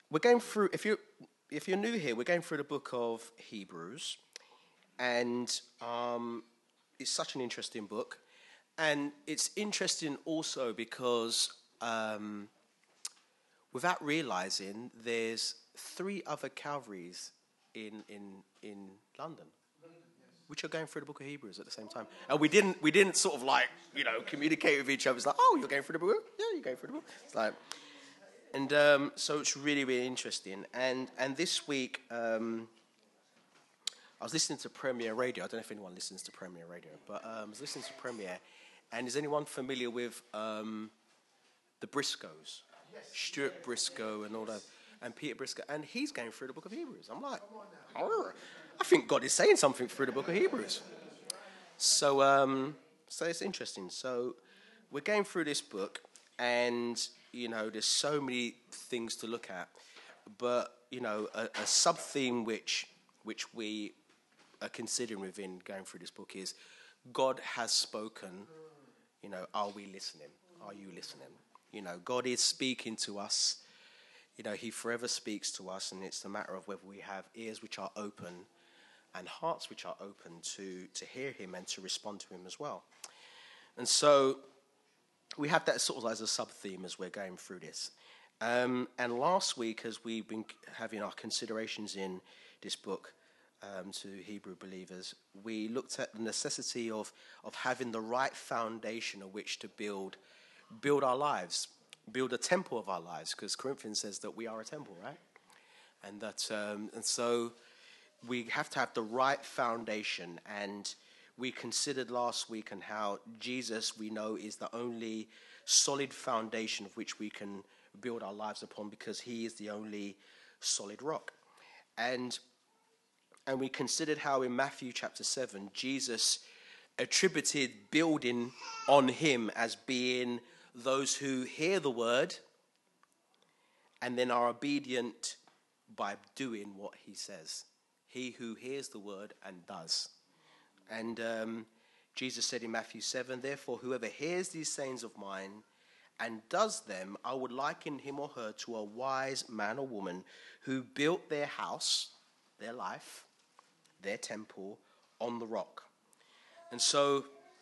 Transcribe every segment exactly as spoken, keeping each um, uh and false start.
we're going through, if you if you're new here, we're going through the book of Hebrews, and um, it's such an interesting book, and it's interesting also because um, without realizing, there's three other Calvaries in in in London, which are going through the book of Hebrews at the same time. And we didn't we didn't sort of like, you know, communicate with each other. It's like, oh, you're going through the book? Yeah, you're going through the book. It's like, and um, so it's really, really interesting. And and this week, um, I was listening to Premier Radio. I don't know if anyone listens to Premier Radio, but um, I was listening to Premier. And is anyone familiar with um, the Briscoes? Yes. Stuart Briscoe and all that. And Peter Briscoe. And he's going through the book of Hebrews. I'm like, oh, I think God is saying something through the book of Hebrews. So, um, so it's interesting. So we're going through this book, and, you know, there's so many things to look at. But, you know, a, a sub-theme which, which we are considering within going through this book is God has spoken. You know, are we listening? Are you listening? You know, God is speaking to us. You know, he forever speaks to us, and it's a matter of whether we have ears which are open and hearts which are open to, to hear him and to respond to him as well. And so we have that sort of as a sub-theme as we're going through this. Um, and last week, as we've been having our considerations in this book um, to Hebrew believers, we looked at the necessity of, of having the right foundation on which to build build our lives, build a temple of our lives, because Corinthians says that we are a temple, right? And that, um, and so we have to have the right foundation. And we considered last week and how Jesus, we know, is the only solid foundation of which we can build our lives upon, because he is the only solid rock. And and we considered how in Matthew chapter seven, Jesus attributed building on him as being those who hear the word and then are obedient by doing what he says. He who hears the word and does. And um, Jesus said in Matthew seven, therefore, whoever hears these sayings of mine and does them, I would liken him or her to a wise man or woman who built their house, their life, their temple on the rock. And so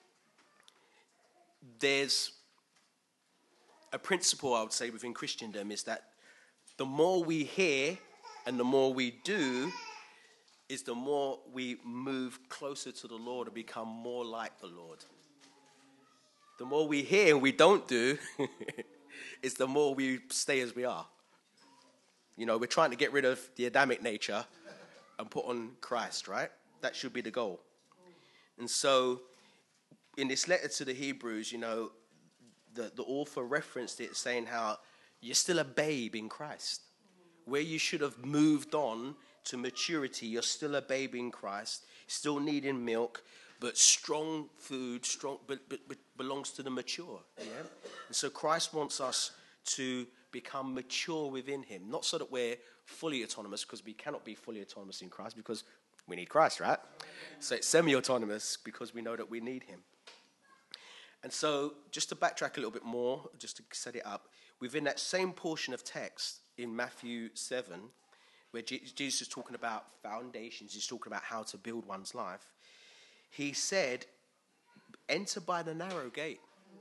there's a principle, I would say, within Christendom is that the more we hear and the more we do is the more we move closer to the Lord and become more like the Lord. The more we hear and we don't do is the more we stay as we are. You know, we're trying to get rid of the Adamic nature and put on Christ, right? That should be the goal. And so in this letter to the Hebrews, you know, the, the author referenced it saying how you're still a babe in Christ. Where you should have moved on to maturity, you're still a babe in Christ, still needing milk, but strong food, strong, but, but, but belongs to the mature. Yeah? And so Christ wants us to become mature within him, not so that we're fully autonomous, because we cannot be fully autonomous in Christ because we need Christ, right? So it's semi-autonomous because we know that we need him. And so just to backtrack a little bit more, just to set it up, within that same portion of text in Matthew seven, where Jesus is talking about foundations, he's talking about how to build one's life, he said, enter by the narrow gate.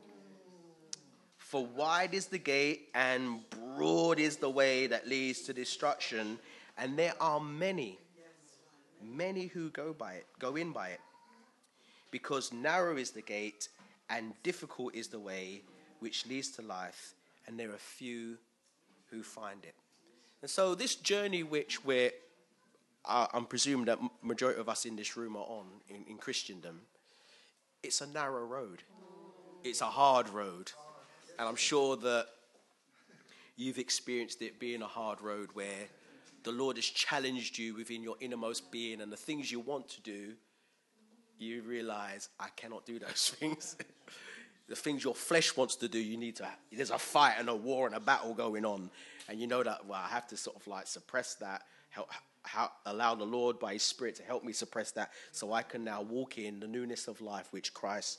For wide is the gate and broad is the way that leads to destruction, and there are many, many who go by it, go in by it. Because narrow is the gate and difficult is the way which leads to life, and there are few who find it. And so this journey which we're, uh, I'm presuming that majority of us in this room are on in, in Christendom, it's a narrow road. It's a hard road. And I'm sure that you've experienced it being a hard road where the Lord has challenged you within your innermost being, and the things you want to do, you realize, I cannot do those things. The things your flesh wants to do, you need to, there's a fight and a war and a battle going on. And you know that, well, I have to sort of like suppress that, help, how, allow the Lord by his Spirit to help me suppress that so I can now walk in the newness of life which Christ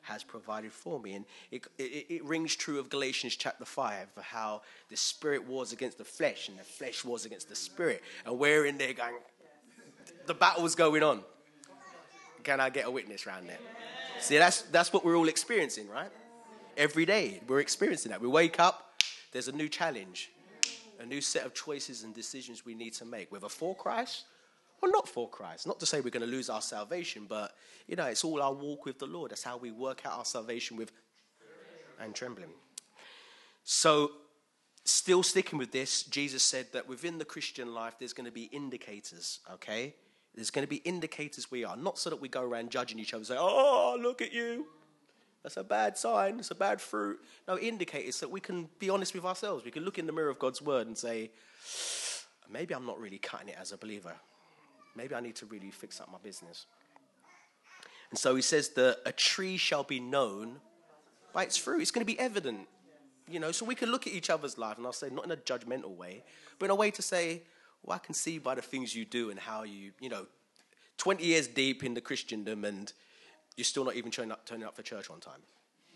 has provided for me. And it, it, it rings true of Galatians chapter five, for how the spirit wars against the flesh and the flesh wars against the spirit. And we're in there going, the battle's going on. Can I get a witness around there? See, that's that's what we're all experiencing, right? Every day we're experiencing that. We wake up, there's a new challenge, a new set of choices and decisions we need to make, whether for Christ or not for Christ. Not to say we're going to lose our salvation, but, you know, it's all our walk with the Lord. That's how we work out our salvation with and trembling. So, still sticking with this, Jesus said that within the Christian life, there's going to be indicators, okay? There's going to be indicators we are. Not so that we go around judging each other and say, oh, look at you. That's a bad sign. It's a bad fruit. No, indicators that we can be honest with ourselves. We can look in the mirror of God's word and say, maybe I'm not really cutting it as a believer. Maybe I need to really fix up my business. And so he says that a tree shall be known by its fruit. It's going to be evident. You know, so we can look at each other's life, and I'll say not in a judgmental way, but in a way to say, well, I can see by the things you do and how you, you know, twenty years deep in the Christendom and you're still not even turning up, turning up for church on time.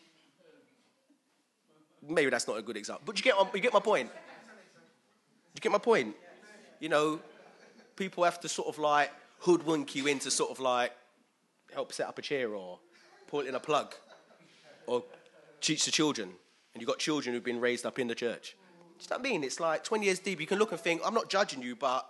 Maybe that's not a good example. But you get, you get my point. You get my point. You know, people have to sort of like hoodwink you into sort of like help set up a chair or pull in a plug or teach the children. And you've got children who've been raised up in the church. Do you know what I mean? It's like twenty years deep. You can look and think, I'm not judging you, but...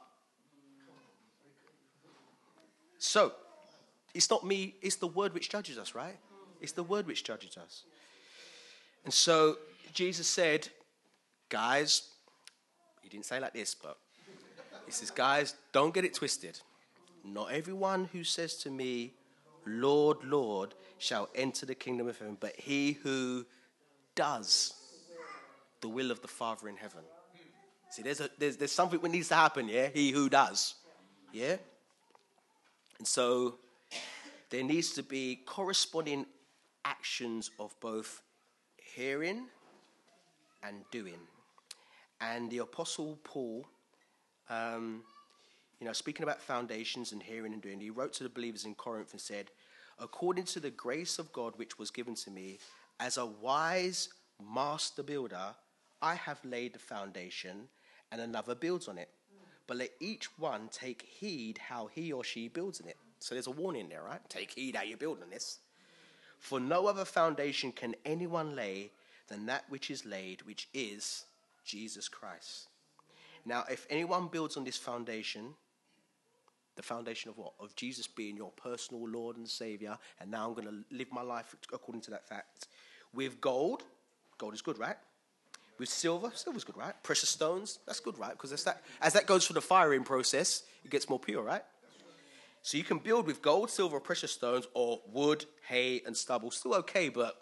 So, it's not me, it's the word which judges us, right? It's the word which judges us. And so, Jesus said, guys, he didn't say like this, but he says, guys, don't get it twisted. Not everyone who says to me, Lord, Lord, shall enter the kingdom of heaven, but he who does the will of the Father in heaven. See, there's, a, there's, there's something that needs to happen, yeah? He who does, yeah? And so there needs to be corresponding actions of both hearing and doing. And the Apostle Paul, um, you know, speaking about foundations and hearing and doing, he wrote to the believers in Corinth and said, according to the grace of God which was given to me, as a wise master builder, I have laid the foundation and another builds on it. But let each one take heed how he or she builds in it. So there's a warning there, right? Take heed how you build on this. For no other foundation can anyone lay than that which is laid, which is Jesus Christ. Now, if anyone builds on this foundation, the foundation of what? Of Jesus being your personal Lord and Savior, and now I'm going to live my life according to that fact. With gold, gold is good, right? With silver, silver's good, right? Precious stones, that's good, right? Because as that, as that goes through the firing process, it gets more pure, right? So you can build with gold, silver, precious stones, or wood, hay, and stubble. Still okay, but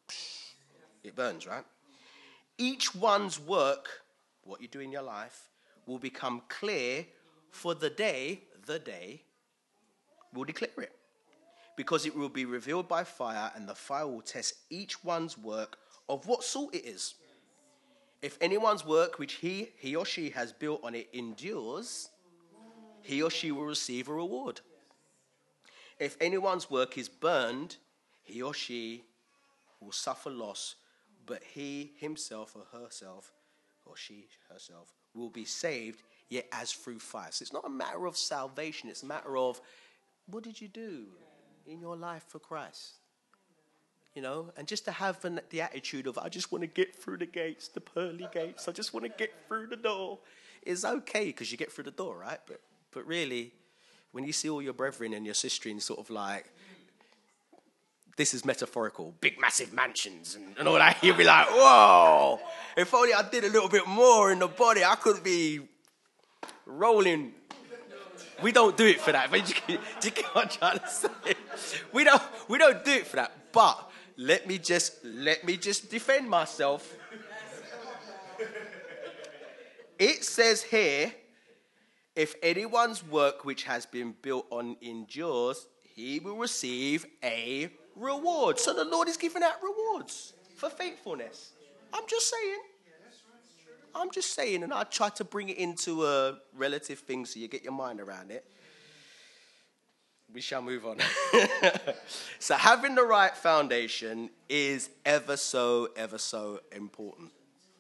it burns, right? Each one's work, what you do in your life, will become clear for the day, the day, will declare it. Because it will be revealed by fire, and the fire will test each one's work of what sort it is. If anyone's work which he, he or she has built on it endures, he or she will receive a reward. If anyone's work is burned, he or she will suffer loss, but he himself or herself, or she herself, will be saved, yet as through fire. So it's not a matter of salvation, it's a matter of, what did you do in your life for Christ? You know, and just to have an, the attitude of, I just want to get through the gates, the pearly gates, I just want to get through the door, is okay because you get through the door, right? But but really, when you see all your brethren and your sisterins sort of like, this is metaphorical, big massive mansions and, and all that, you'll be like, whoa, if only I did a little bit more in the body, I could be rolling. We don't do it for that. But you, you get what I'm trying to say? We don't, we don't do it for that. But let me just let me just defend myself. It says here, if anyone's work which has been built on endures, he will receive a reward. So the Lord is giving out rewards for faithfulness. I'm just saying. I'm just saying, and I try to bring it into a relative thing so you get your mind around it. we shall move on. So having the right foundation is ever so, ever so important.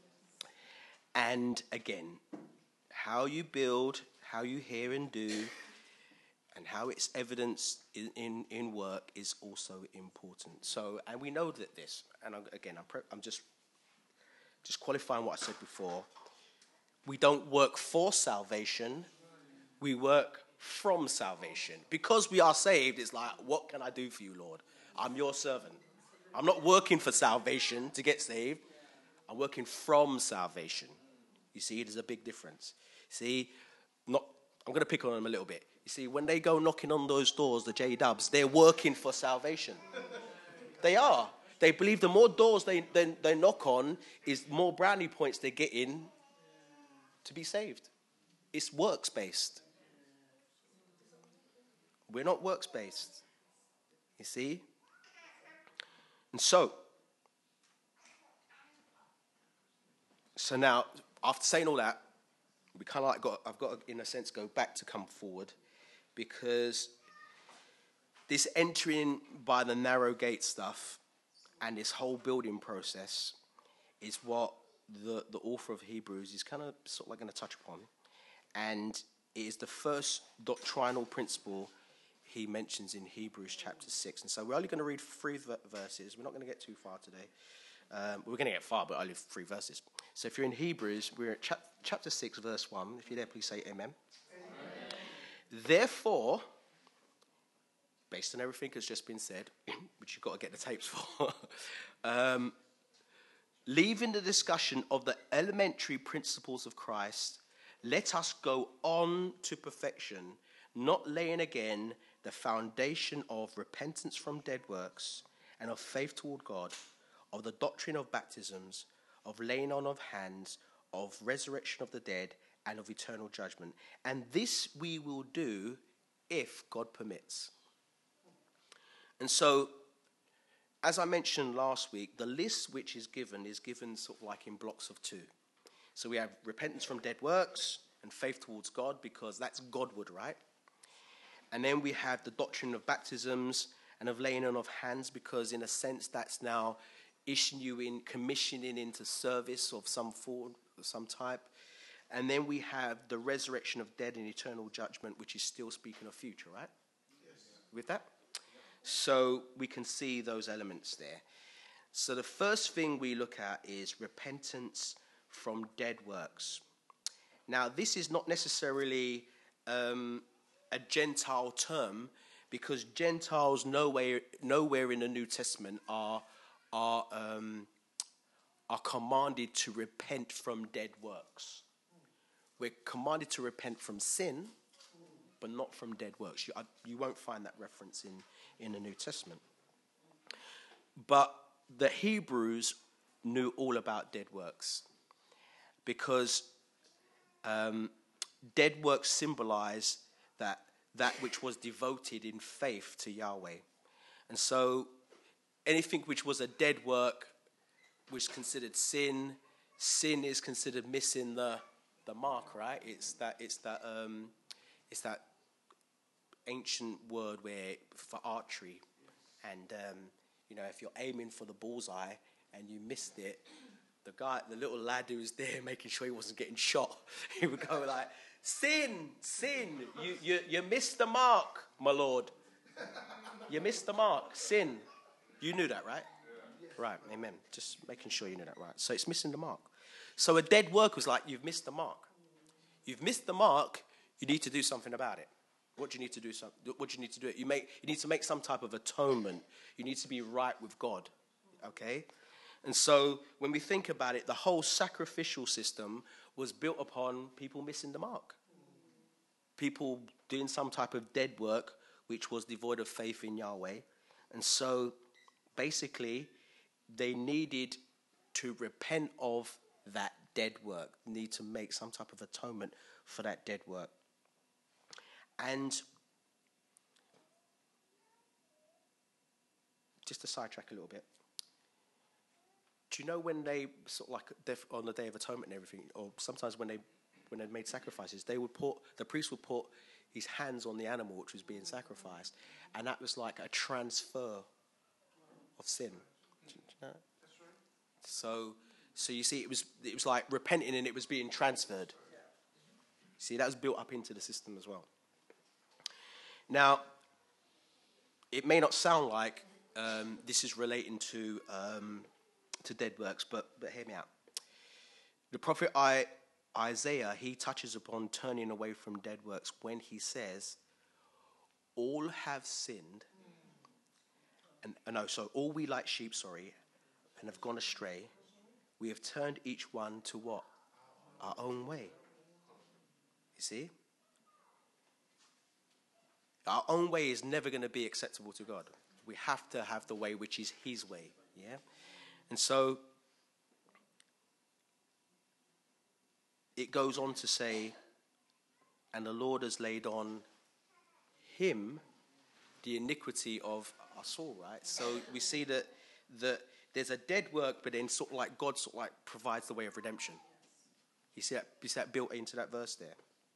And again, how you build, how you hear and do, and how it's evidenced in, in, in work is also important. So, and we know that this, and I'm, again, I'm, pre- I'm just, just qualifying what I said before. We don't work for salvation, we work from salvation. Because we are saved, it's like, what can I do for you, Lord? I'm your servant. I'm not working for salvation to get saved. I'm working from salvation. You see, there's a big difference. See, not, I'm going to pick on them a little bit. You see, when they go knocking on those doors, the J-Dubs, they're working for salvation. They are. They believe the more doors they, they, they knock on is more brownie points they get in to be saved. It's works-based. We're not works-based. You see? And so, so now, after saying all that, we kind of like got, I've got to, in a sense, go back to come forward, because this entering by the narrow gate stuff and this whole building process is what the, the author of Hebrews is kind of sort of like going to touch upon. And it is the first doctrinal principle he mentions in Hebrews chapter six. And so we're only going to read three verses. We're not going to get too far today. Um, we're going to get far, but only three verses. So if you're in Hebrews, we're at chap- chapter six, verse one. If you're there, please say amen. Amen. Therefore, based on everything that's just been said, which you've got to get the tapes for, um, leaving the discussion of the elementary principles of Christ, let us go on to perfection, not laying again the foundation of repentance from dead works and of faith toward God, of the doctrine of baptisms, of laying on of hands, of resurrection of the dead, and of eternal judgment. And this we will do if God permits. And so, as I mentioned last week, the list which is given is given sort of like in blocks of two. So we have repentance from dead works and faith towards God, because that's Godward, right? And then we have the doctrine of baptisms and of laying on of hands, because in a sense that's now issuing, commissioning into service of some form, some type. And then we have the resurrection of dead and eternal judgment, which is still speaking of future, right? Yes. With that? So we can see those elements there. So the first thing we look at is repentance from dead works. Now, this is not necessarily um, a Gentile term, because Gentiles nowhere, nowhere in the New Testament are are um, are commanded to repent from dead works. We're commanded to repent from sin, but not from dead works. You, I, you won't find that reference in, in the New Testament. But the Hebrews knew all about dead works, because um, dead works symbolize that that which was devoted in faith to Yahweh. And so anything which was a dead work was considered sin. Sin is considered missing the the mark, right? It's that it's that um, it's that ancient word where for archery, and um, you know, if you're aiming for the bullseye and you missed it, the guy, the little lad who was there making sure he wasn't getting shot, he would go like, "Sin, sin, you you you missed the mark, my lord. You missed the mark, sin." You knew that, right? Right, amen. Just making sure you knew that, right? So it's missing the mark. So a dead work was like, you've missed the mark. You've missed the mark, you need to do something about it. What do you need to do? What do you need to do? You make. You need to make some type of atonement. You need to be right with God, okay? And so when we think about it, the whole sacrificial system was built upon people missing the mark. People doing some type of dead work, which was devoid of faith in Yahweh. And so basically, they needed to repent of that dead work, need to make some type of atonement for that dead work. And just to sidetrack a little bit, do you know when they sort of like on the Day of Atonement and everything, or sometimes when they when they made sacrifices, they would put the priest would put his hands on the animal which was being sacrificed. And that was like a transfer of sin. Do you know? So, so you see, it was it was like repenting and it was being transferred. See, that was built up into the system as well. Now, it may not sound like um, this is relating to um, to dead works, but but hear me out. The prophet I, Isaiah, he touches upon turning away from dead works when he says, all have sinned, and uh, no, so all we like sheep, sorry, and have gone astray. We have turned each one to what? Our own way. You see? Our own way is never going to be acceptable to God. We have to have the way which is his way. Yeah? And so it goes on to say, and the Lord has laid on him the iniquity of us all, right? So we see that that there's a dead work, but then sort of like God sort of like provides the way of redemption. You see that, you see that built into that verse there.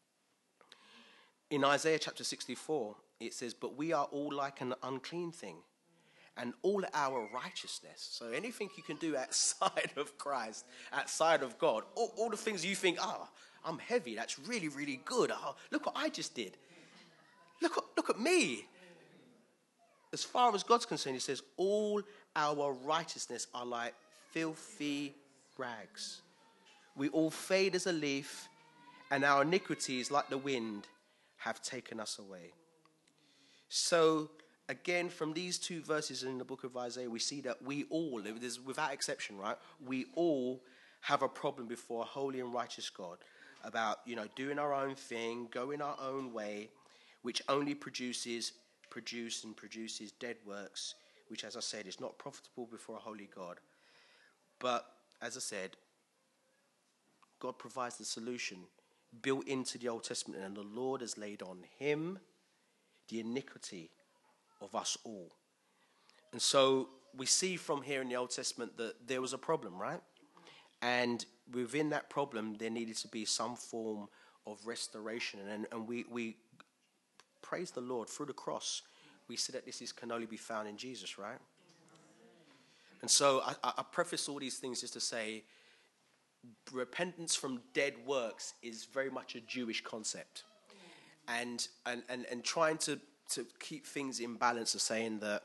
In Isaiah chapter sixty-four, it says, but we are all like an unclean thing, and all our righteousness. So anything you can do outside of Christ, outside of God, all, all the things you think, oh, I'm heavy, that's really, really good. Oh, look what I just did. Look, look at me. As far as God's concerned, he says, all our righteousness are like filthy rags. We all fade as a leaf, and our iniquities, like the wind, have taken us away. So, again, from these two verses in the book of Isaiah, we see that we all, without exception, right, we all have a problem before a holy and righteous God about, you know, doing our own thing, going our own way, which only produces, produce and produces dead works, which, as I said, is not profitable before a holy God. But, as I said, God provides the solution built into the Old Testament, and the Lord has laid on him the iniquity of us all. And so we see from here in the Old Testament that there was a problem, right? And within that problem, there needed to be some form of restoration. And, and we, we praise the Lord through the cross. We see that this is, can only be found in Jesus, right? And so I, I preface all these things just to say, repentance from dead works is very much a Jewish concept. And and, and, and trying to, to keep things in balance of saying that,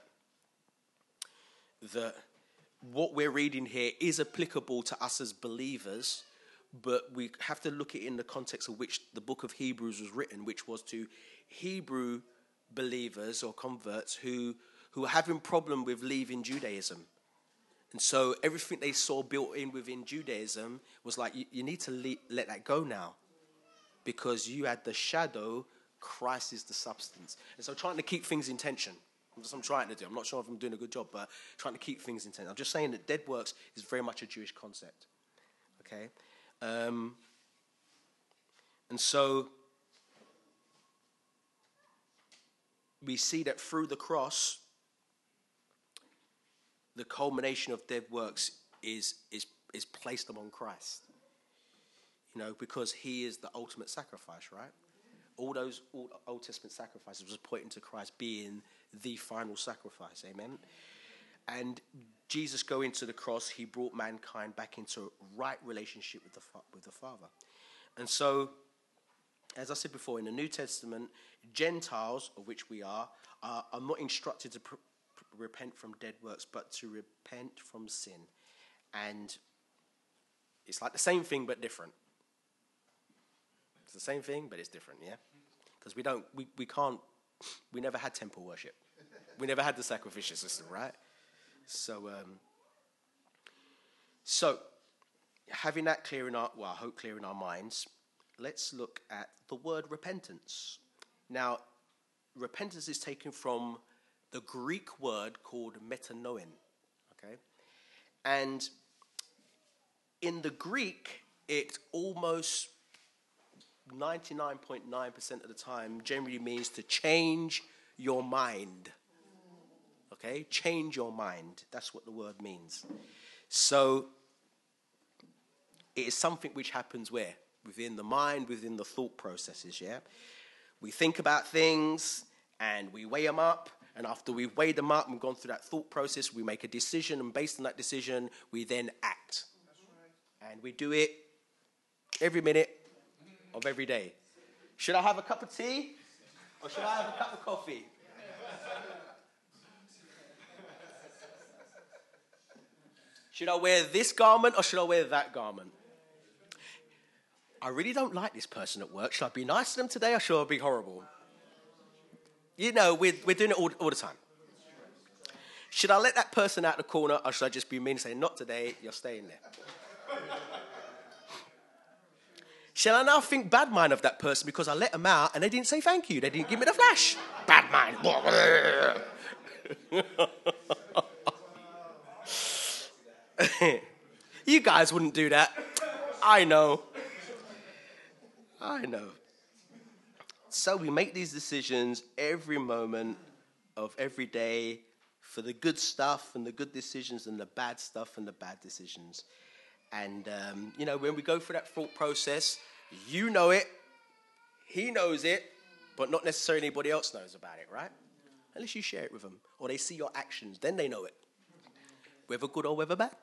that what we're reading here is applicable to us as believers, but we have to look at it in the context of which the book of Hebrews was written, which was to Hebrew believers or converts who, who were having problem with leaving Judaism. And so everything they saw built in within Judaism was like, you, you need to le- let that go now, because you had the shadow, Christ is the substance. And so trying to keep things in tension. That's what I'm trying to do. I'm not sure if I'm doing a good job, but trying to keep things in tension. I'm just saying that dead works is very much a Jewish concept. Okay? Um, and so we see that through the cross, the culmination of dead works is is is placed upon Christ. You know, because he is the ultimate sacrifice, right? All those all Old Testament sacrifices was pointing to Christ being the final sacrifice. Amen. And Jesus going to the cross, he brought mankind back into right relationship with the with the Father. And so, as I said before, in the New Testament, Gentiles, of which we are, are, are not instructed to pr- repent from dead works, but to repent from sin. And it's like the same thing but different. It's the same thing but it's different, yeah? Because we don't, we, we can't, we never had temple worship. We never had the sacrificial system, right? So, um, so having that clear in our, well, I hope clear in our minds, let's look at the word repentance. Now, repentance is taken from the Greek word called metanoin, okay? And in the Greek, it almost ninety-nine point nine percent of the time generally means to change your mind, okay? Change your mind. That's what the word means. So it is something which happens where? Within the mind, within the thought processes, yeah? We think about things and we weigh them up. And after we've weighed them up and gone through that thought process, we make a decision. And based on that decision, we then act. That's right. And we do it every minute of every day. Should I have a cup of tea or should I have a cup of coffee? Should I wear this garment or should I wear that garment? I really don't like this person at work. Should I be nice to them today or should I be horrible? You know, we're, we're doing it all, all the time. Should I let that person out the corner or should I just be mean and say, not today, you're staying there? Shall I now think bad mind of that person because I let them out and they didn't say thank you? They didn't give me the flash. Bad mind. You guys wouldn't do that. I know. I know. So we make these decisions every moment of every day for the good stuff and the good decisions and the bad stuff and the bad decisions. And, um, you know, when we go through that thought process, you know it, he knows it, but not necessarily anybody else knows about it, right? Unless you share it with them or they see your actions, then they know it, whether good or whether bad.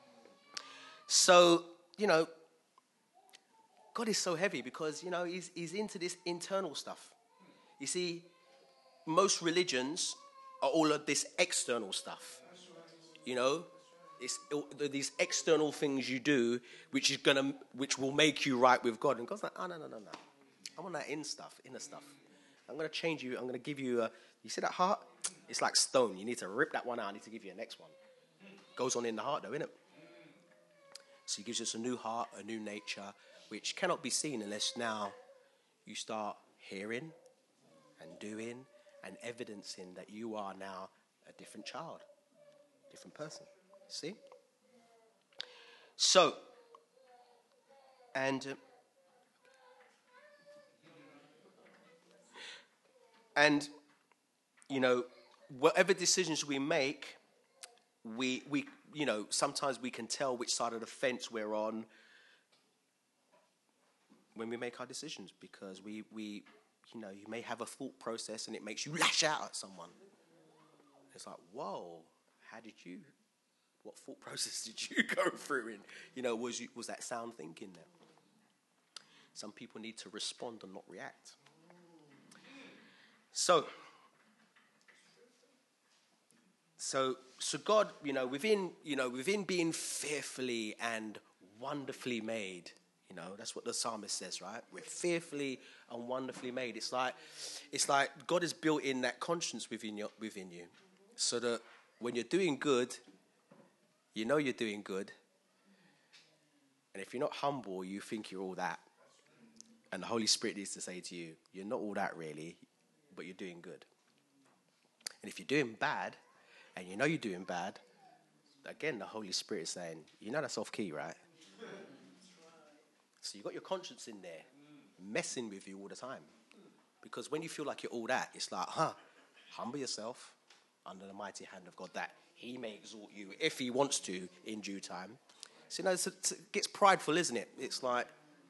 So, you know, God is so heavy because, you know, he's, he's into this internal stuff. You see, most religions are all of this external stuff. You know, it's these external things you do, which is gonna, which will make you right with God. And God's like, oh no, no, no, no. I want that in stuff, inner stuff. I'm gonna change you. I'm gonna give you a. You see that heart? It's like stone. You need to rip that one out. I need to give you a next one. Goes on in the heart, though, innit? So he gives us a new heart, a new nature, which cannot be seen unless now you start hearing and doing and evidencing that you are now a different child, different person. See? So, and uh, and you know, whatever decisions we make, we we you know, sometimes we can tell which side of the fence we're on when we make our decisions, because we we you know, you may have a thought process and it makes you lash out at someone. It's like, whoa, how did you? What thought process did you go through? And you know, was you, was that sound thinking there? Some people need to respond and not react. So, so, so God, you know, within you know, within being fearfully and wonderfully made, you know, that's what the psalmist says, right? We're fearfully and wonderfully made. It's like, it's like God has built in that conscience within you, within you, so that when you're doing good, you know you're doing good. And if you're not humble, you think you're all that. And the Holy Spirit needs to say to you, you're not all that really, but you're doing good. And if you're doing bad, and you know you're doing bad, again, the Holy Spirit is saying, you know that's off key, right? So you've got your conscience in there, messing with you all the time. Because when you feel like you're all that, it's like, huh, humble yourself under the mighty hand of God, that he may exalt you if he wants to in due time. So, you know, it's, it's, it gets prideful, isn't it? It's like,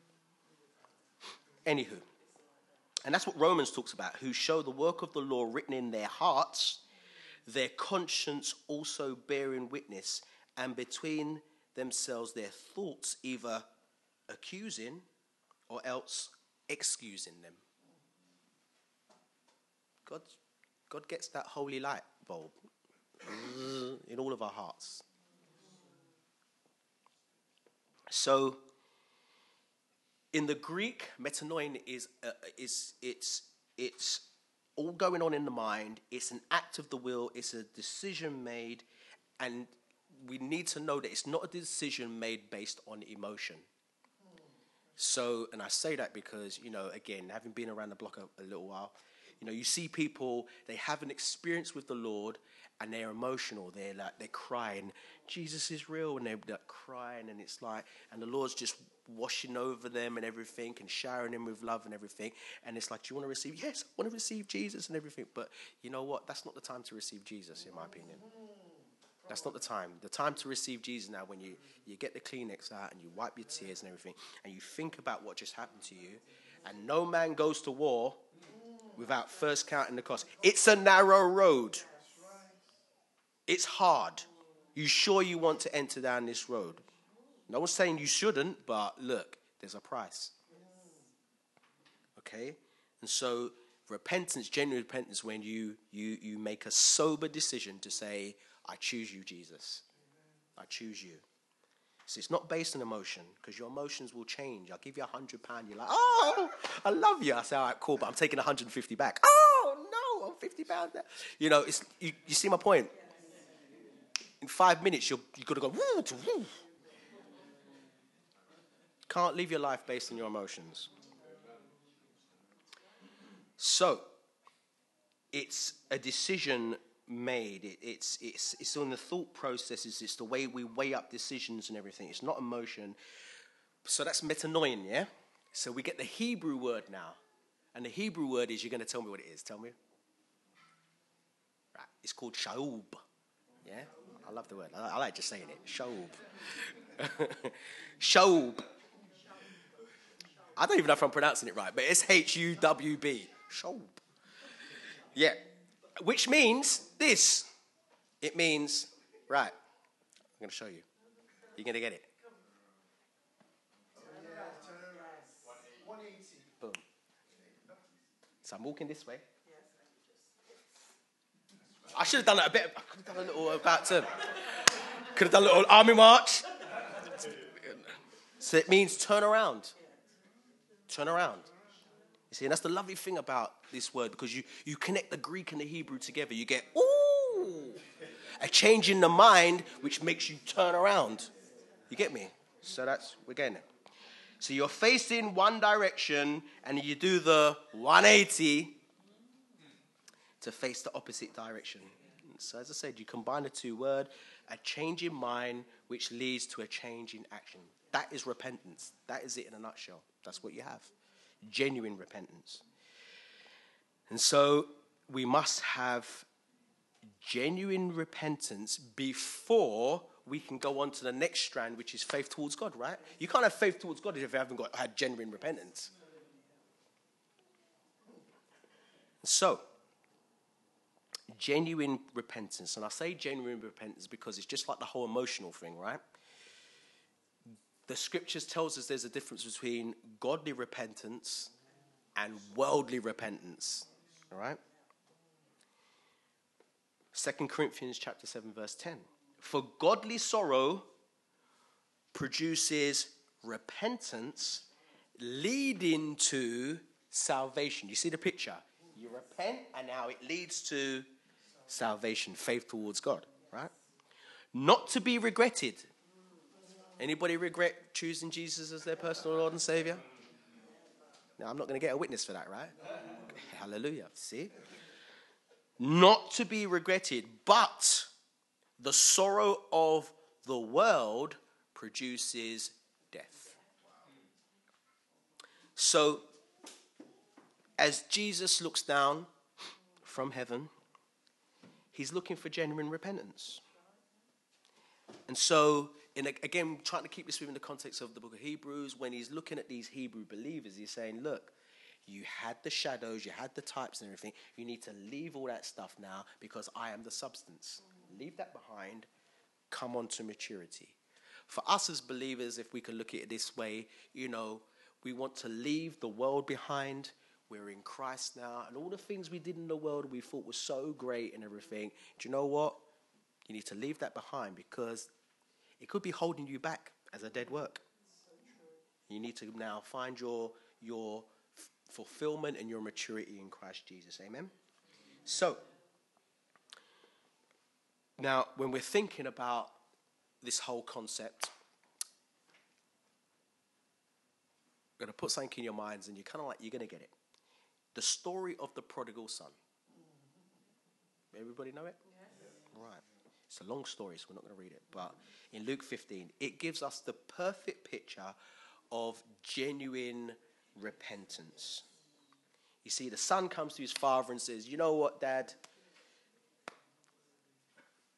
anywho. And that's what Romans talks about, who show the work of the law written in their hearts, their conscience also bearing witness, and between themselves their thoughts either accusing or else excusing them. God, God gets that holy light bulb in all of our hearts. So, in the Greek, metanoia is uh, is it's it's all going on in the mind. It's an act of the will. It's a decision made, and we need to know that it's not a decision made based on emotion. So, and I say that because, you know, again, having been around the block a, a little while, you know, you see people, they have an experience with the Lord and they're emotional. They're like, they're crying, Jesus is real. And they're like crying, and it's like, and the Lord's just washing over them and everything and showering them with love and everything. And it's like, do you want to receive? Yes, I want to receive Jesus and everything. But you know what? That's not the time to receive Jesus, in my opinion. That's not the time. The time to receive Jesus now, when you, you get the Kleenex out and you wipe your tears and everything, and you think about what just happened to you, and no man goes to war without first counting the cost. It's a narrow road. It's hard. You sure you want to enter down this road? No one's saying you shouldn't, but look, there's a price. Okay? And so repentance, genuine repentance, when you, you, you make a sober decision to say, I choose you, Jesus. I choose you. So it's not based on emotion, because your emotions will change. I'll give you a hundred pounds. You're like, oh, I love you. I say, all right, cool, but I'm taking one hundred fifty back. Oh, no, I'm fifty pounds there. You know, it's, you, you see my point? In five minutes, you're, you've got to go, woo, to woo. Can't live your life based on your emotions. So, it's a decision made. It, it's it's it's on the thought processes. It's the way we weigh up decisions and everything. It's not emotion. So that's metanoia, yeah? So we get the Hebrew word now. And the Hebrew word is, you're going to tell me what it is. Tell me. Right. It's called shaub. Yeah? I love the word. I, I like just saying it. Shaub. Shaub. I don't even know if I'm pronouncing it right, but it's H U W B. Shaub. Yeah. Which means this. It means, right, I'm going to show you. You're going to get it. Boom. So I'm walking this way. I should have done that a bit. I could have done a little about to. Could have done a little army march. So it means turn around. Turn around. You see, and that's the lovely thing about this word, because you, you connect the Greek and the Hebrew together. You get, ooh, a change in the mind, which makes you turn around. You get me? So that's, we're getting it. So you're facing one direction, and you do the one eighty to face the opposite direction. So as I said, you combine the two words, a change in mind, which leads to a change in action. That is repentance. That is it in a nutshell. That's what you have. Genuine repentance. And so we must have genuine repentance before we can go on to the next strand, which is faith towards God, right? You can't have faith towards God if you haven't got had genuine repentance. So, genuine repentance. And I say genuine repentance because it's just like the whole emotional thing, right? The scriptures tells us there's a difference between godly repentance and worldly repentance. All right? Second Corinthians chapter seven, verse ten. For godly sorrow produces repentance leading to salvation. You see the picture? You repent and now it leads to salvation, faith towards God, right? Not to be regretted. Anybody regret choosing Jesus as their personal Lord and Savior? Now, I'm not going to get a witness for that, right? Hallelujah. See? Not to be regretted, but the sorrow of the world produces death. So, as Jesus looks down from heaven, he's looking for genuine repentance. And so, in, again, trying to keep this within the context of the book of Hebrews, when he's looking at these Hebrew believers, he's saying, look, you had the shadows, you had the types and everything. You need to leave all that stuff now because I am the substance. Leave that behind. Come on to maturity. For us as believers, if we can look at it this way, you know, we want to leave the world behind. We're in Christ now. And all the things we did in the world we thought were so great and everything. Do you know what? You need to leave that behind because it could be holding you back as a dead work. You need to now find your, your f- fulfillment and your maturity in Christ Jesus. Amen? So, now when we're thinking about this whole concept, I'm going to put something in your minds and you're kind of like, you're going to get it. The story of the prodigal son. Everybody know it? Yes. Right. It's a long story, so we're not going to read it. But in Luke fifteen, it gives us the perfect picture of genuine repentance. You see, the son comes to his father and says, you know what, Dad?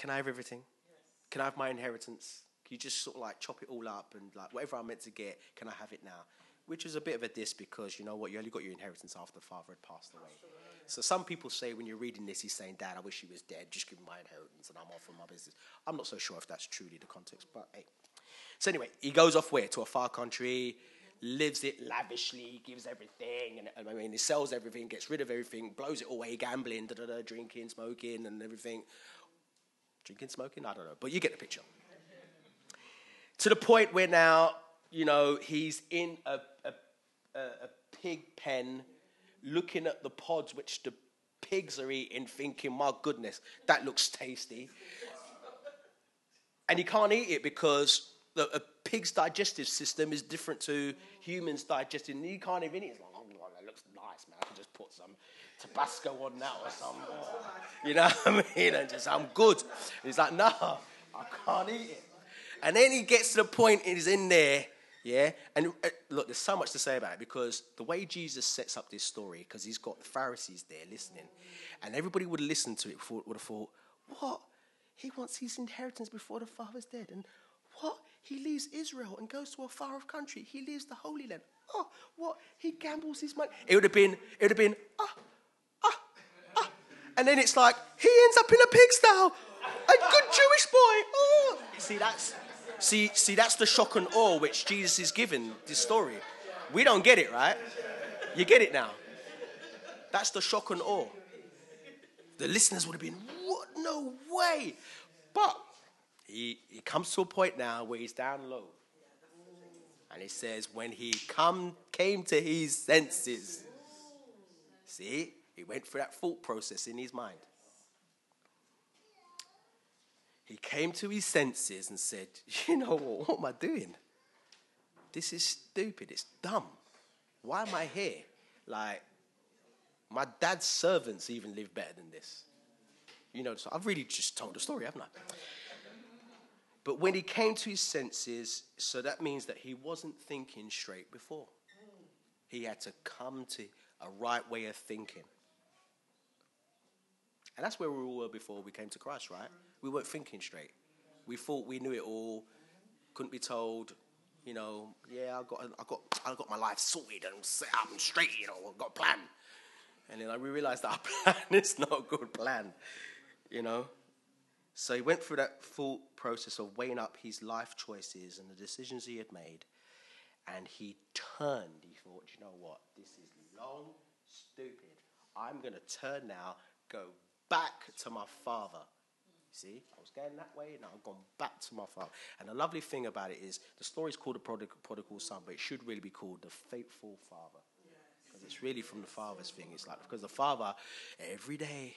can I have everything? Can I have my inheritance? Can you just sort of like chop it all up and like whatever I'm meant to get, can I have it now? Which is a bit of a diss because, you know what, you only got your inheritance after the father had passed away. So some people say when you're reading this, he's saying, Dad, I wish he was dead. Just give me my inheritance and I'm off from my business. I'm not so sure if that's truly the context, but hey. So anyway, he goes off where? To a far country, lives it lavishly, gives everything. And I mean, he sells everything, gets rid of everything, blows it away, gambling, da da da, drinking, smoking and everything. Drinking, smoking? I don't know. But you get the picture. To the point where now, you know, he's in a, a, a, a pig pen looking at the pods which the pigs are eating, thinking, my goodness, that looks tasty. And he can't eat it because the, a pig's digestive system is different to humans' digestive. And he can't even eat it. It's like, oh, that looks nice, man. I can just put some Tabasco on that or something. You know what I mean? And just, I'm good. And he's like, no, I can't eat it. And then he gets to the point, he's in there, yeah? And uh, look, there's so much to say about it because the way Jesus sets up this story, because he's got the Pharisees there listening, and everybody would have listened to it before would have thought, what? He wants his inheritance before the father's dead. And what? He leaves Israel and goes to a far off country. He leaves the Holy Land. Oh, what? He gambles his money. It would have been, it would have been, ah, ah, ah. And then it's like, he ends up in a pigsty. A good Jewish boy. Oh. See, that's... See, see, that's the shock and awe which Jesus is giving this story. We don't get it, right? You get it now. That's the shock and awe. The listeners would have been, what? No way. But he, he comes to a point now where he's down low. And he says, when he come came to his senses. See, he went through that thought process in his mind. He came to his senses and said, you know what, what am I doing? This is stupid. It's dumb. Why am I here? Like, my dad's servants even live better than this. You know, so I've really just told the story, haven't I? But when he came to his senses, so that means that he wasn't thinking straight before. He had to come to a right way of thinking. And that's where we all were before we came to Christ, right? We weren't thinking straight. We thought we knew it all, couldn't be told, you know, yeah, I got, I got, I got my life sorted and set up and straight, you know, I've got a plan. And then we realized that our plan is not a good plan, you know. So he went through that full process of weighing up his life choices and the decisions he had made, and he turned. He thought, you know what, this is long, stupid. I'm going to turn now, go back to my father. See, I was going that way, now I've gone back to my father. And the lovely thing about it is, the story's called the prodigal, prodigal son, but it should really be called the faithful father. Because it's really from the father's thing. It's like, because the father, every day,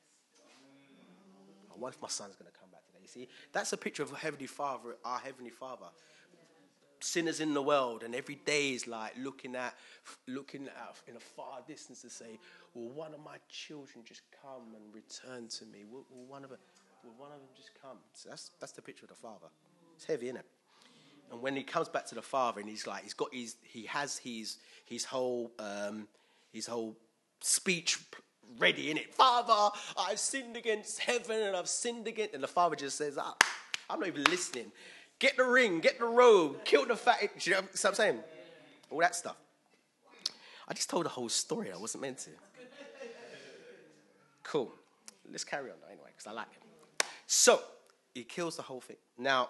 I wonder if my son's going to come back today. You see, that's a picture of a heavenly father, our heavenly father. Sinners in the world, and every day is like looking at, looking at in a far distance to say, will one of my children just come and return to me? Will, will one of them, will one of them just come? So that's that's the picture of the father. It's heavy, isn't it? And when he comes back to the father, and he's like, he's got his, he has his his whole um, his whole speech ready, innit? Father, I've sinned against heaven, and I've sinned against, and the father just says, ah, I'm not even listening. Get the ring, get the robe, kill the fat. You know what I'm saying? All that stuff. I just told the whole story. I wasn't meant to. Cool. Let's carry on anyway, because I like it. So, he kills the whole thing. Now,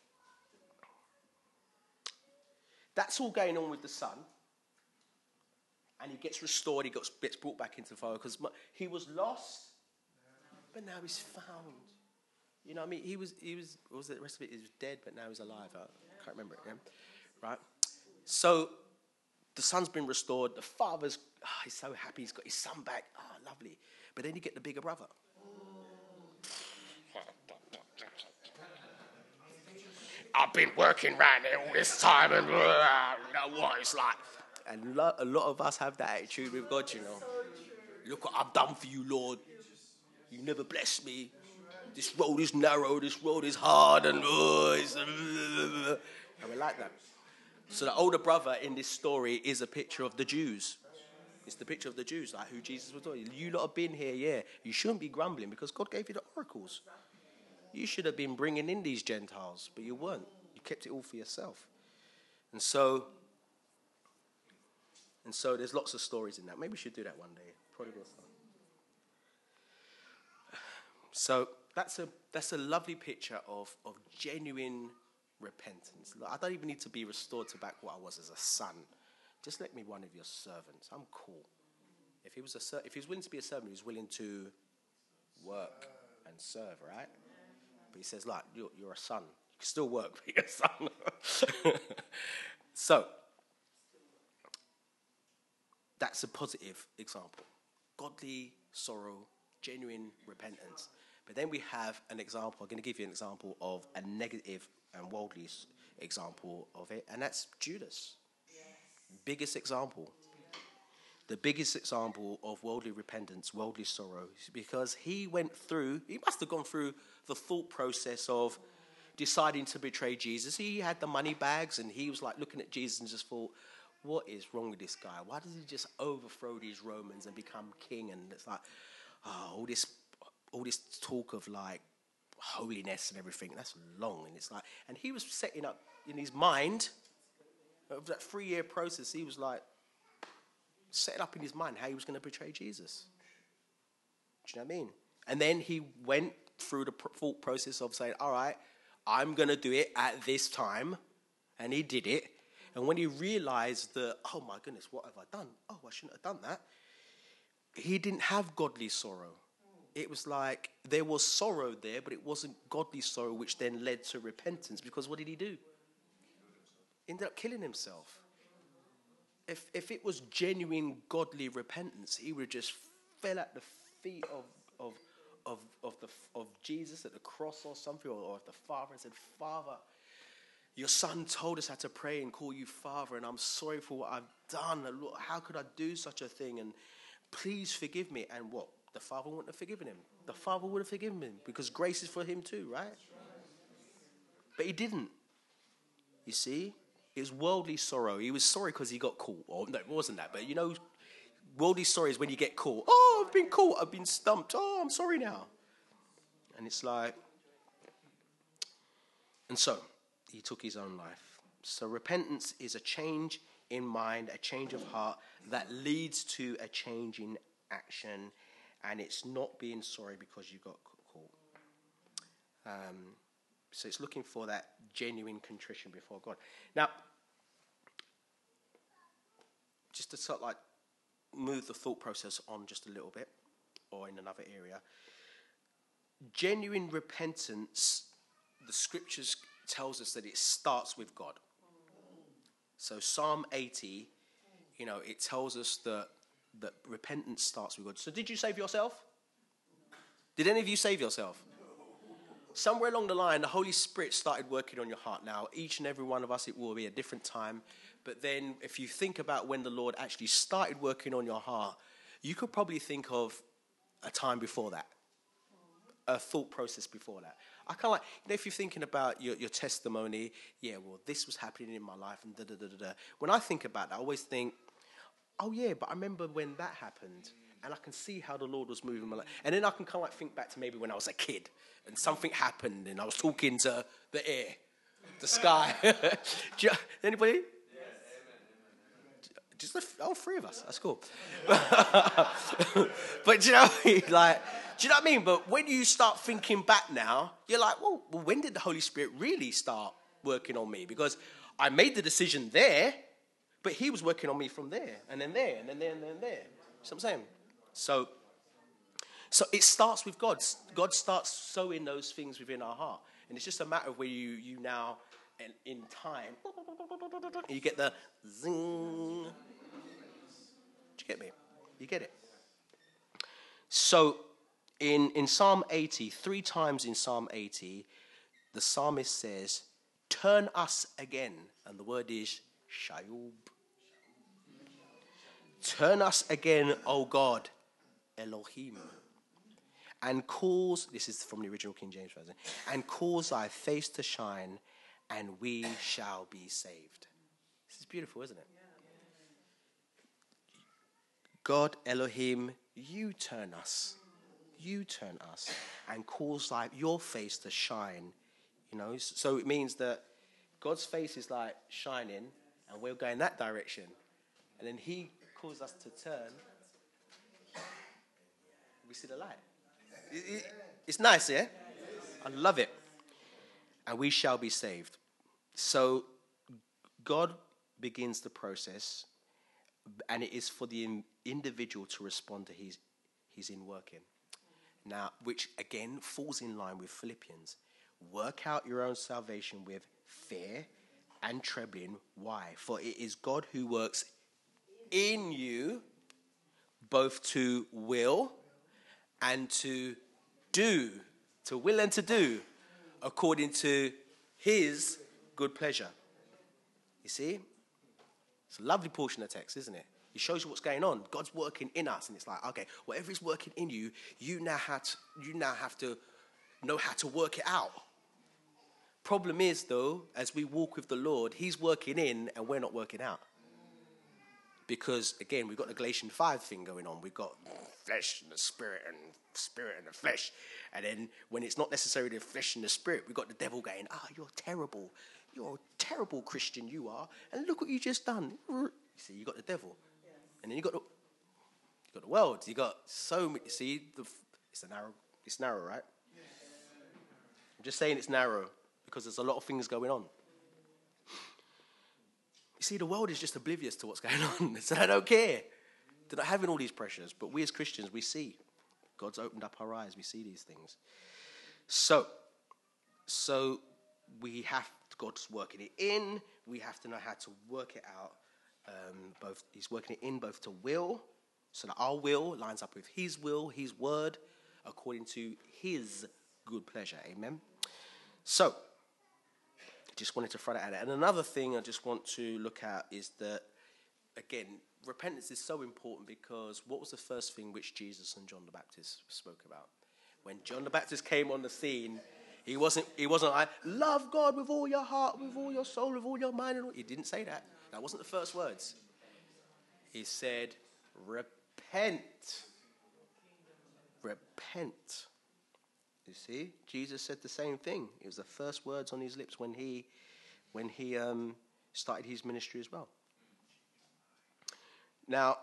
that's all going on with the son. And he gets restored. He gets brought back into the father because he was lost, but now he's found. You know what I mean? He was, he was, what was it, the rest of it? He was dead, but now he's alive. I can't remember it, yeah? Right? So, the son's been restored. The father's, oh, he's so happy. He's got his son back. Oh, lovely. But then you get the bigger brother. I've been working around here all this time, and uh, you know what it's like. And lo- a lot of us have that attitude with God, you know. Look what I've done for you, Lord. You never blessed me. This road is narrow, this road is hard, and oh, it's, uh, and we're like that. So the older brother in this story is a picture of the Jews. It's the picture of the Jews, like who Jesus was talking. You lot have been here, yeah. You shouldn't be grumbling because God gave you the oracles. You should have been bringing in these Gentiles, but you weren't. You kept it all for yourself. And so, and so there's lots of stories in that. Maybe we should do that one day. Prodigal son. So that's a that's a lovely picture of, of genuine repentance. I don't even need to be restored to back what I was as a son. Just let me one of your servants. I'm cool. If he was a if he was willing to be a servant, he was willing to work and serve, right? But he says, like, you're, you're a son. You can still work, but you're a son. So that's a positive example. Godly sorrow, genuine repentance. But then we have an example. I'm going to give you an example of a negative and worldly example of it, and that's Judas. Yes. Biggest example. The biggest example of worldly repentance, worldly sorrow, because he went through, he must have gone through the thought process of deciding to betray Jesus. He had the money bags, and he was like looking at Jesus and just thought, what is wrong with this guy? Why does he just overthrow these Romans and become king? And it's like, oh, all this all this talk of like holiness and everything, that's long. And it's like, and he was setting up in his mind, of that three-year process, he was like, setting up in his mind how he was going to betray Jesus. Do you know what I mean? And then he went through the thought process of saying, all right, I'm going to do it at this time. And he did it. And when he realized that, oh my goodness, what have I done? Oh, I shouldn't have done that. He didn't have godly sorrow. It was like there was sorrow there, but it wasn't godly sorrow, which then led to repentance. Because what did he do? He ended up killing himself. If if it was genuine godly repentance, he would have just fell at the feet of of of of the of Jesus at the cross or something, or, or the Father, and said, Father, your son told us how to pray and call you Father, and I'm sorry for what I've done. Lord, how could I do such a thing? And please forgive me. And what? The Father wouldn't have forgiven him. The Father would have forgiven him because grace is for him too, right? But he didn't. You see? It was worldly sorrow. He was sorry because he got caught. Or no, it wasn't that. But you know, worldly sorry is when you get caught. Oh, I've been caught. I've been stumped. Oh, I'm sorry now. And it's like, and so he took his own life. So repentance is a change in mind, a change of heart that leads to a change in action. And it's not being sorry because you got caught. Um, so it's looking for that genuine contrition before God. Now, just to sort of like move the thought process on just a little bit, or in another area. Genuine repentance, the scriptures tells us that it starts with God. So Psalm eighty, you know, it tells us that that repentance starts with God. So did you save yourself? Did any of you save yourself? Somewhere along the line, the Holy Spirit started working on your heart. Now, each and every one of us, it will be a different time. But then if you think about when the Lord actually started working on your heart, you could probably think of a time before that, a thought process before that. I kind of like, you know, if you're thinking about your, your testimony, yeah, well, this was happening in my life, and da da da da da. When I think about that, I always think, oh yeah, but I remember when that happened, and I can see how the Lord was moving my life. And then I can kind of like think back to maybe when I was a kid, and something happened, and I was talking to the air, the sky. you, anybody? Yes. Just the, oh, three of us. That's cool. But do you know what I mean? Like, do you know what I mean? But when you start thinking back now, you're like, well, well, when did the Holy Spirit really start working on me? Because I made the decision there, but he was working on me from there, and then there, and then there, and then there. You know what I'm saying? So, so it starts with God. God starts sowing those things within our heart. And it's just a matter of where you, you now, in, in time, you get the zing. Do you get me? You get it? So, in, in Psalm eighty, three times in Psalm eighty, the psalmist says, turn us again. And the word is shayub. Turn us again, O God, Elohim, and cause, this is from the original King James Version, and cause thy face to shine, and we shall be saved. This is beautiful, isn't it? God, Elohim, you turn us. you turn us and cause like your face to shine. You know, so it means that God's face is like shining and we're going that direction. And then he calls us to turn. We see the light. It, it, it's nice, yeah? I love it. And we shall be saved. So God begins the process, and it is for the in, individual to respond to his, his in working. Now, which again falls in line with Philippians. Work out your own salvation with fear and trembling. Why? For it is God who works in you both to will and to do, to will and to do, according to his good pleasure. You see? It's a lovely portion of text, isn't it? It shows you what's going on. God's working in us, and it's like, okay, whatever he's working in you, you now have to, you now have to know how to work it out. Problem is, though, as we walk with the Lord, he's working in and we're not working out. Because, again, we've got the Galatians five thing going on. We've got flesh and the spirit and spirit and the flesh. And then when it's not necessarily the flesh and the spirit, we've got the devil going, ah, oh, you're terrible. You're a terrible Christian, you are. And look what you just done. You see, you got the devil. Yes. And then you got the you got the world. You got so many. See, the, it's a narrow. It's narrow, right? Yes. I'm just saying it's narrow because there's a lot of things going on. You see, the world is just oblivious to what's going on. So I don't care. They're not having all these pressures. But we as Christians, we see. God's opened up our eyes. We see these things. So, so we have, God's working it in. We have to know how to work it out. Um, both he's working it in both to will, so that our will lines up with his will, his word, according to his good pleasure. Amen. So, just wanted to throw that out. And another thing I just want to look at is that, again, repentance is so important because what was the first thing which Jesus and John the Baptist spoke about? When John the Baptist came on the scene, he wasn't he wasn't like, love God with all your heart, with all your soul, with all your mind. And all. He didn't say that. That wasn't the first words. He said, repent. Repent. You see, Jesus said the same thing. It was the first words on his lips when he, when he um, started his ministry as well. Now,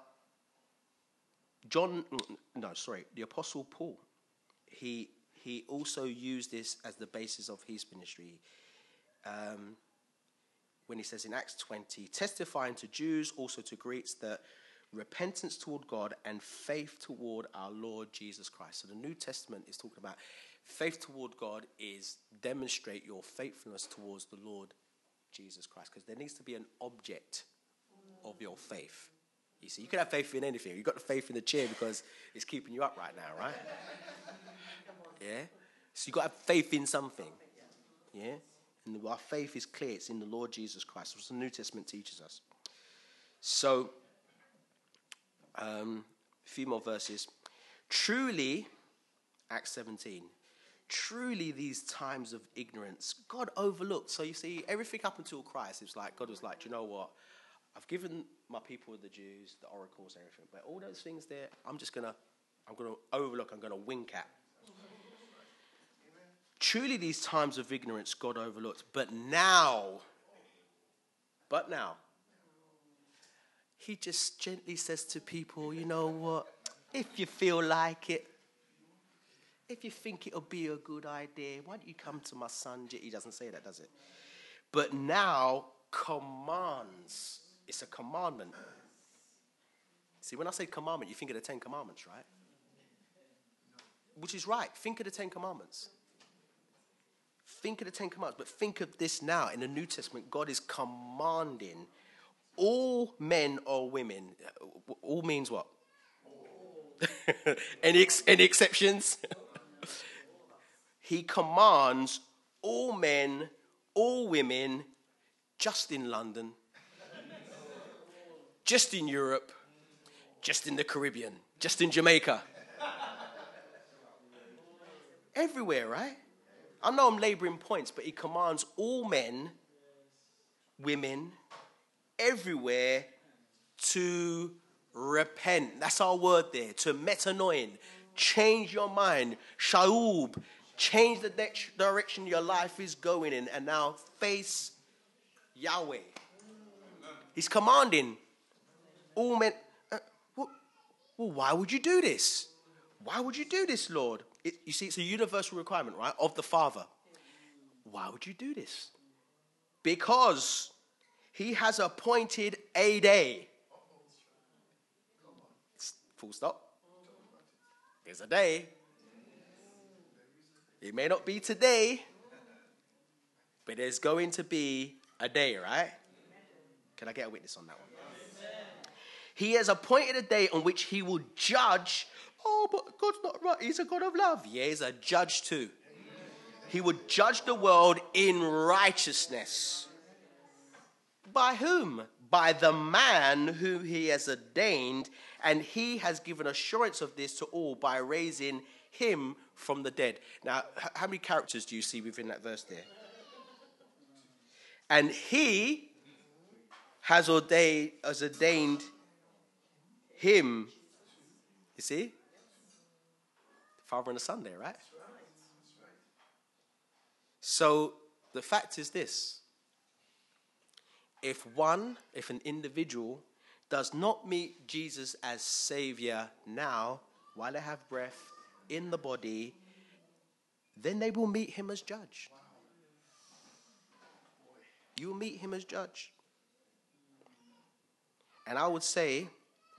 John, no, sorry, the Apostle Paul, he he also used this as the basis of his ministry. Um, when he says in Acts twenty, testifying to Jews, also to Greeks, that repentance toward God and faith toward our Lord Jesus Christ. So the New Testament is talking about faith toward God is demonstrate your faithfulness towards the Lord Jesus Christ, because there needs to be an object of your faith. You see, you can have faith in anything. You've got the faith in the chair because it's keeping you up right now, right? Yeah? So you've got to have faith in something. Yeah? And our faith is clear. It's in the Lord Jesus Christ. That's what the New Testament teaches us. So, um, a few more verses. Truly, Acts seventeen, truly these times of ignorance, God overlooked. So you see, everything up until Christ, it's like, God was like, do you know what? I've given my people, the Jews, the oracles, everything. But all those things there, I'm just going to, I'm going to overlook, I'm going to wink at. Truly these times of ignorance God overlooked. But now, but now, he just gently says to people, you know what? If you feel like it, if you think it'll be a good idea, why don't you come to my son? He doesn't say that, does it? But now commands. It's a commandment. See, when I say commandment, you think of the Ten Commandments, right? Which is right. Think of the Ten Commandments. Think of the Ten Commandments. But think of this now. In the New Testament, God is commanding all men or women. All means what? any, ex- any exceptions? He commands all men, all women, just in London, just in Europe, just in the Caribbean, just in Jamaica. Everywhere, right? I know I'm labouring points, but he commands all men, women, everywhere to repent. That's our word there, to metanoin. change your mind. Shaub, change the de- direction your life is going in, and now face Yahweh. He's commanding all men. Uh, well, well, why would you do this? Why would you do this, Lord? It, you see, it's a universal requirement, right, of the Father. Why would you do this? Because he has appointed a day. Full stop. There's a day. It may not be today, but there's going to be a day, right? Can I get a witness on that one? He has appointed a day on which he will judge. Oh, but God's not right. He's a God of love. Yeah, he's a judge too. He would judge the world in righteousness. By whom? By the man who he has ordained, and he has given assurance of this to all by raising him from the dead. Now, how many characters do you see within that verse there? And he has ordained, has ordained him, you see? The Father and the Son there, right? So the fact is this. If one, if an individual does not meet Jesus as Savior now, while they have breath in the body, then they will meet him as judge. You will meet him as judge. And I would say,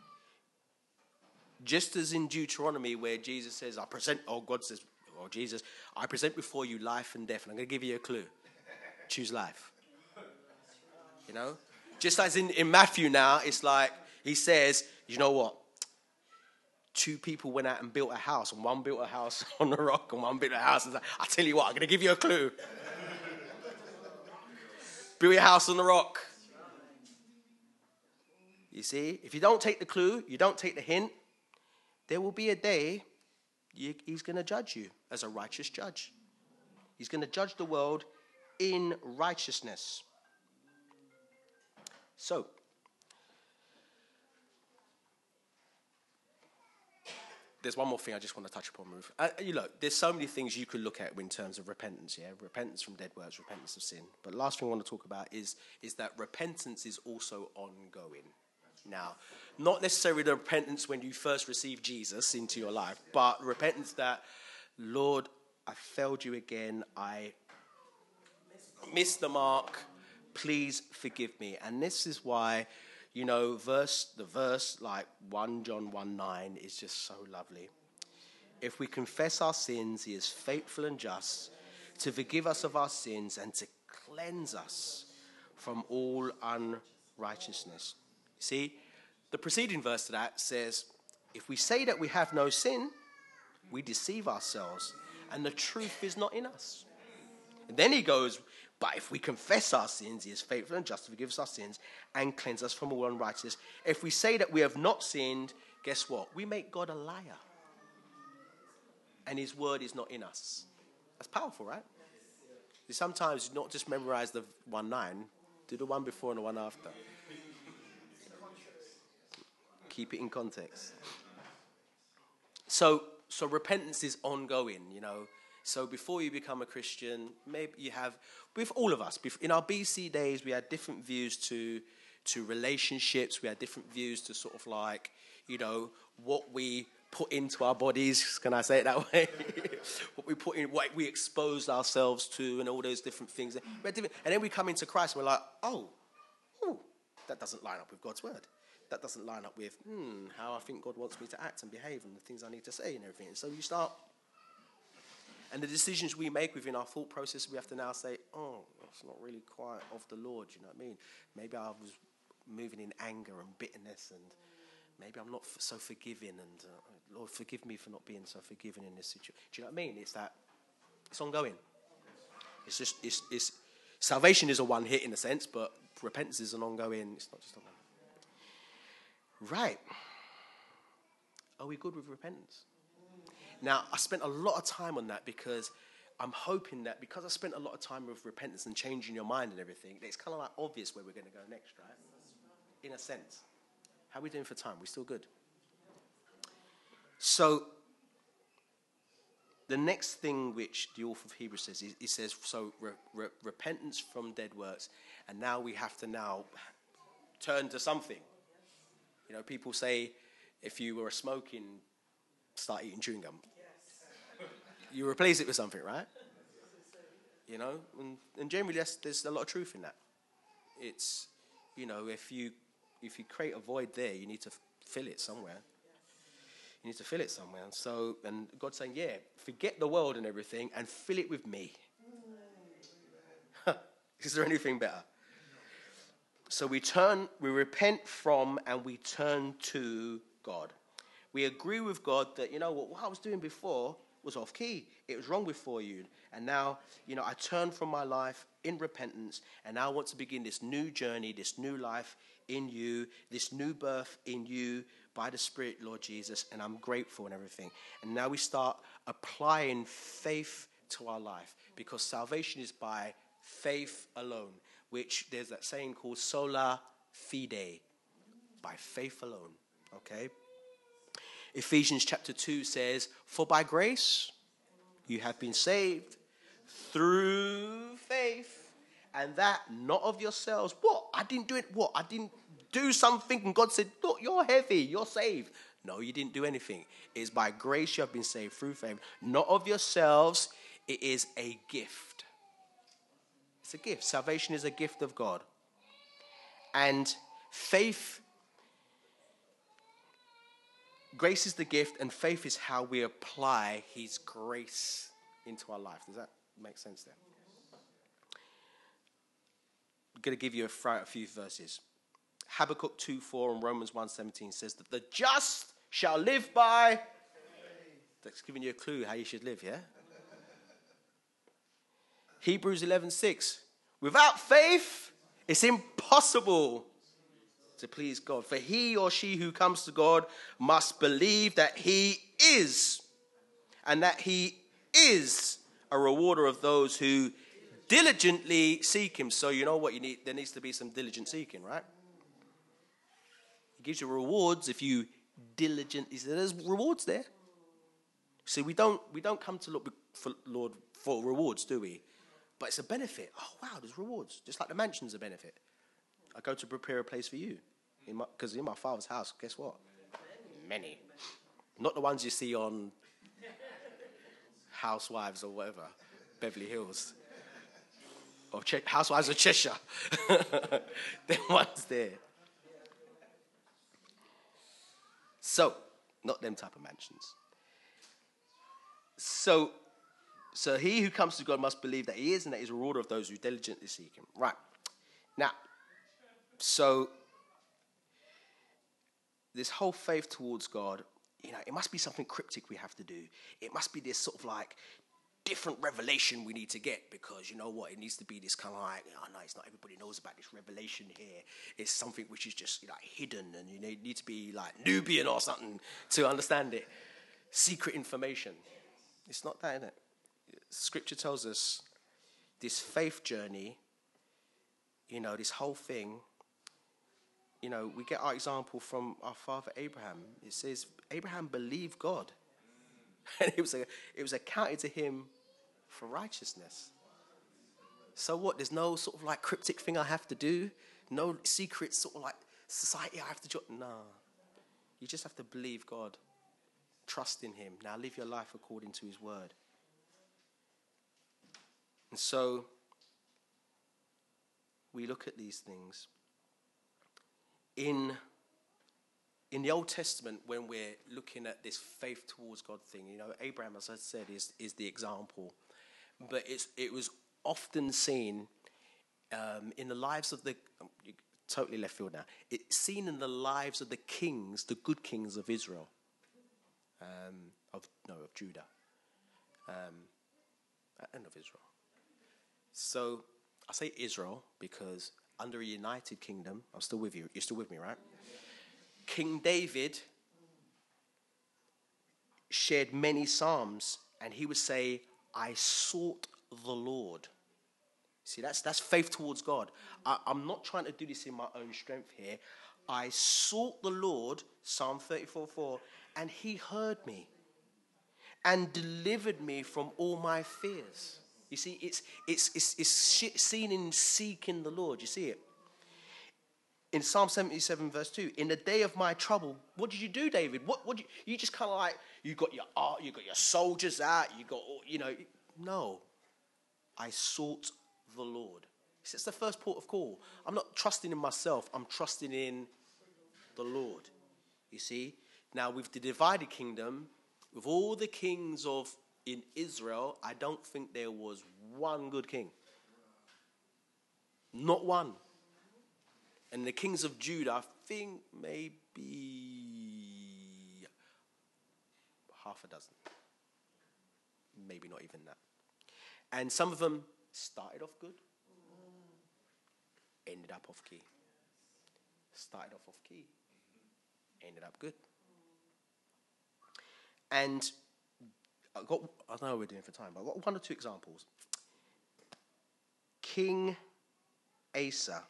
just as in Deuteronomy where Jesus says, I present, or God says, or Jesus, I present before you life and death. And I'm going to give you a clue. Choose life. You know? Just as in, in Matthew now, it's like, he says, you know what? Two people went out and built a house, and one built a house on the rock, and one built a house. And like, I tell you what, I'm going to give you a clue. Build your house on the rock. You see, if you don't take the clue, you don't take the hint, there will be a day you, he's going to judge you as a righteous judge. He's going to judge the world in righteousness. So, there's one more thing I just want to touch upon, Ruth. Uh, you know, there's so many things you could look at in terms of repentance, yeah? Repentance from dead works, repentance of sin. But the last thing I want to talk about is, is that repentance is also ongoing. Now, not necessarily the repentance when you first receive Jesus into your life, but repentance that, Lord, I failed you again. I missed the mark. Please forgive me. And this is why, you know, verse the verse like First John one nine is just so lovely. If we confess our sins, he is faithful and just to forgive us of our sins and to cleanse us from all unrighteousness. See, the preceding verse to that says, if we say that we have no sin, we deceive ourselves, and the truth is not in us. And then he goes, but if we confess our sins, he is faithful and just to forgive us our sins and cleanse us from all unrighteousness. If we say that we have not sinned, guess what? We make God a liar. And his word is not in us. That's powerful, right? Sometimes not just memorize the one nine, do the one before and the one after. Keep it in context. So, so repentance is ongoing, you know. So before you become a Christian, maybe you have, with all of us, in our B C days, we had different views to to relationships. We had different views to sort of like, you know, what we put into our bodies. Can I say it that way? What we put in, what we exposed ourselves to, and all those different things. And then we come into Christ, and we're like, oh, oh, that doesn't line up with God's word. That doesn't line up with hmm, how I think God wants me to act and behave and the things I need to say and everything. And so you start, and the decisions we make within our thought process, we have to now say, oh, that's not really quite of the Lord, you know what I mean? Maybe I was moving in anger and bitterness, and maybe I'm not so forgiving, and uh, Lord, forgive me for not being so forgiving in this situation. Do you know what I mean? It's that, it's ongoing. It's just, it's, it's salvation is a one hit in a sense, but repentance is an ongoing, it's not just a one. Right. Are we good with repentance? Now, I spent a lot of time on that because I'm hoping that because I spent a lot of time with repentance and changing your mind and everything, it's kind of like obvious where we're going to go next, right? In a sense. How are we doing for time? We still good? So, the next thing which the author of Hebrews says, he, he says, so re, re, repentance from dead works, and now we have to now turn to something. You know, people say, if you were smoking, start eating chewing gum. Yes. You replace it with something, right? You know, and, and generally there's, there's a lot of truth in that. It's, you know, if you if you create a void there, you need to f- fill it somewhere. You need to fill it somewhere. And so, and God's saying, yeah, forget the world and everything and fill it with me. Is there anything better? So we turn, we repent from and we turn to God. We agree with God that, you know what, what I was doing before was off key. It was wrong before you. And now, you know, I turn from my life in repentance and now I want to begin this new journey, this new life in you, this new birth in you by the Spirit, Lord Jesus, and I'm grateful and everything. And now we start applying faith to our life because salvation is by faith alone, which there's that saying called sola fide, by faith alone, okay? Ephesians chapter two says, for by grace you have been saved through faith, and that not of yourselves. What? I didn't do it. What? I didn't do something and God said, look, you're heavy, you're saved. No, you didn't do anything. It's by grace you have been saved through faith, not of yourselves. It is a gift. It's a gift. Salvation is a gift of God. And faith, grace is the gift, and faith is how we apply his grace into our life. Does that make sense there? I'm going to give you a, a few verses. Habakkuk two four and Romans one seventeen says that the just shall live by faith. That's giving you a clue how you should live, yeah? Hebrews eleven six. Without faith, it's impossible to please God. For he or she who comes to God must believe that he is, and that he is a rewarder of those who diligently seek him. So you know what you need? There needs to be some diligent seeking, right? He gives you rewards if you diligently. There's rewards there. See, we don't we don't come to look for Lord for rewards, do we? But it's a benefit. Oh wow, there's rewards. Just like the mansion's a benefit. I go to prepare a place for you, because in, in my Father's house, guess what? Many, not the ones you see on Housewives or whatever, Beverly Hills, or Ch- Housewives of Cheshire. Them ones there. So, not them type of mansions. So, so he who comes to God must believe that he is, and that he is a rewarder of those who diligently seek him. Right. Now, so this whole faith towards God, you know, it must be something cryptic we have to do. It must be this sort of like different revelation we need to get, because you know what, it needs to be this kind of like, oh no, it's not everybody knows about this revelation here. It's something which is just, you know, hidden, and you know, you need to be like Nubian or something to understand it. Secret information. It's not that, is it? Scripture tells us this faith journey, you know, this whole thing, you know, we get our example from our father Abraham. It says Abraham believed God, and it was a, it was accounted to him for righteousness. So what? There's no sort of like cryptic thing I have to do. No secret sort of like society I have to join. No, you just have to believe God, trust in him. Now live your life according to his word. And so we look at these things. In, in the Old Testament, when we're looking at this faith towards God thing, you know, Abraham, as I said, is, is the example. But it's, it was often seen um, in the lives of the... Totally left field now. It's seen in the lives of the kings, the good kings of Israel. Um, of No, of Judah. Um, and of Israel. So I say Israel because under a united kingdom, I'm still with you. You're still with me, right? King David shared many psalms, and he would say, I sought the Lord. See, that's that's faith towards God. I, I'm not trying to do this in my own strength here. I sought the Lord, Psalm thirty-four four, and he heard me and delivered me from all my fears. You see, it's it's it's, it's seen in seeking the Lord. You see it in Psalm seventy-seven, verse two. In the day of my trouble, what did you do, David? What what did you, you just kind of like you got your art, you got your soldiers out, you got you know. No, I sought the Lord. It's the first port of call. I'm not trusting in myself. I'm trusting in the Lord. You see, now with the divided kingdom, with all the kings of in Israel, I don't think there was one good king. Not one. And the kings of Judah, I think maybe half a dozen. Maybe not even that. And some of them started off good, ended up off key. Started off off key, ended up good. And I got, I don't know what we're doing for time, but I've got one or two examples. King Asa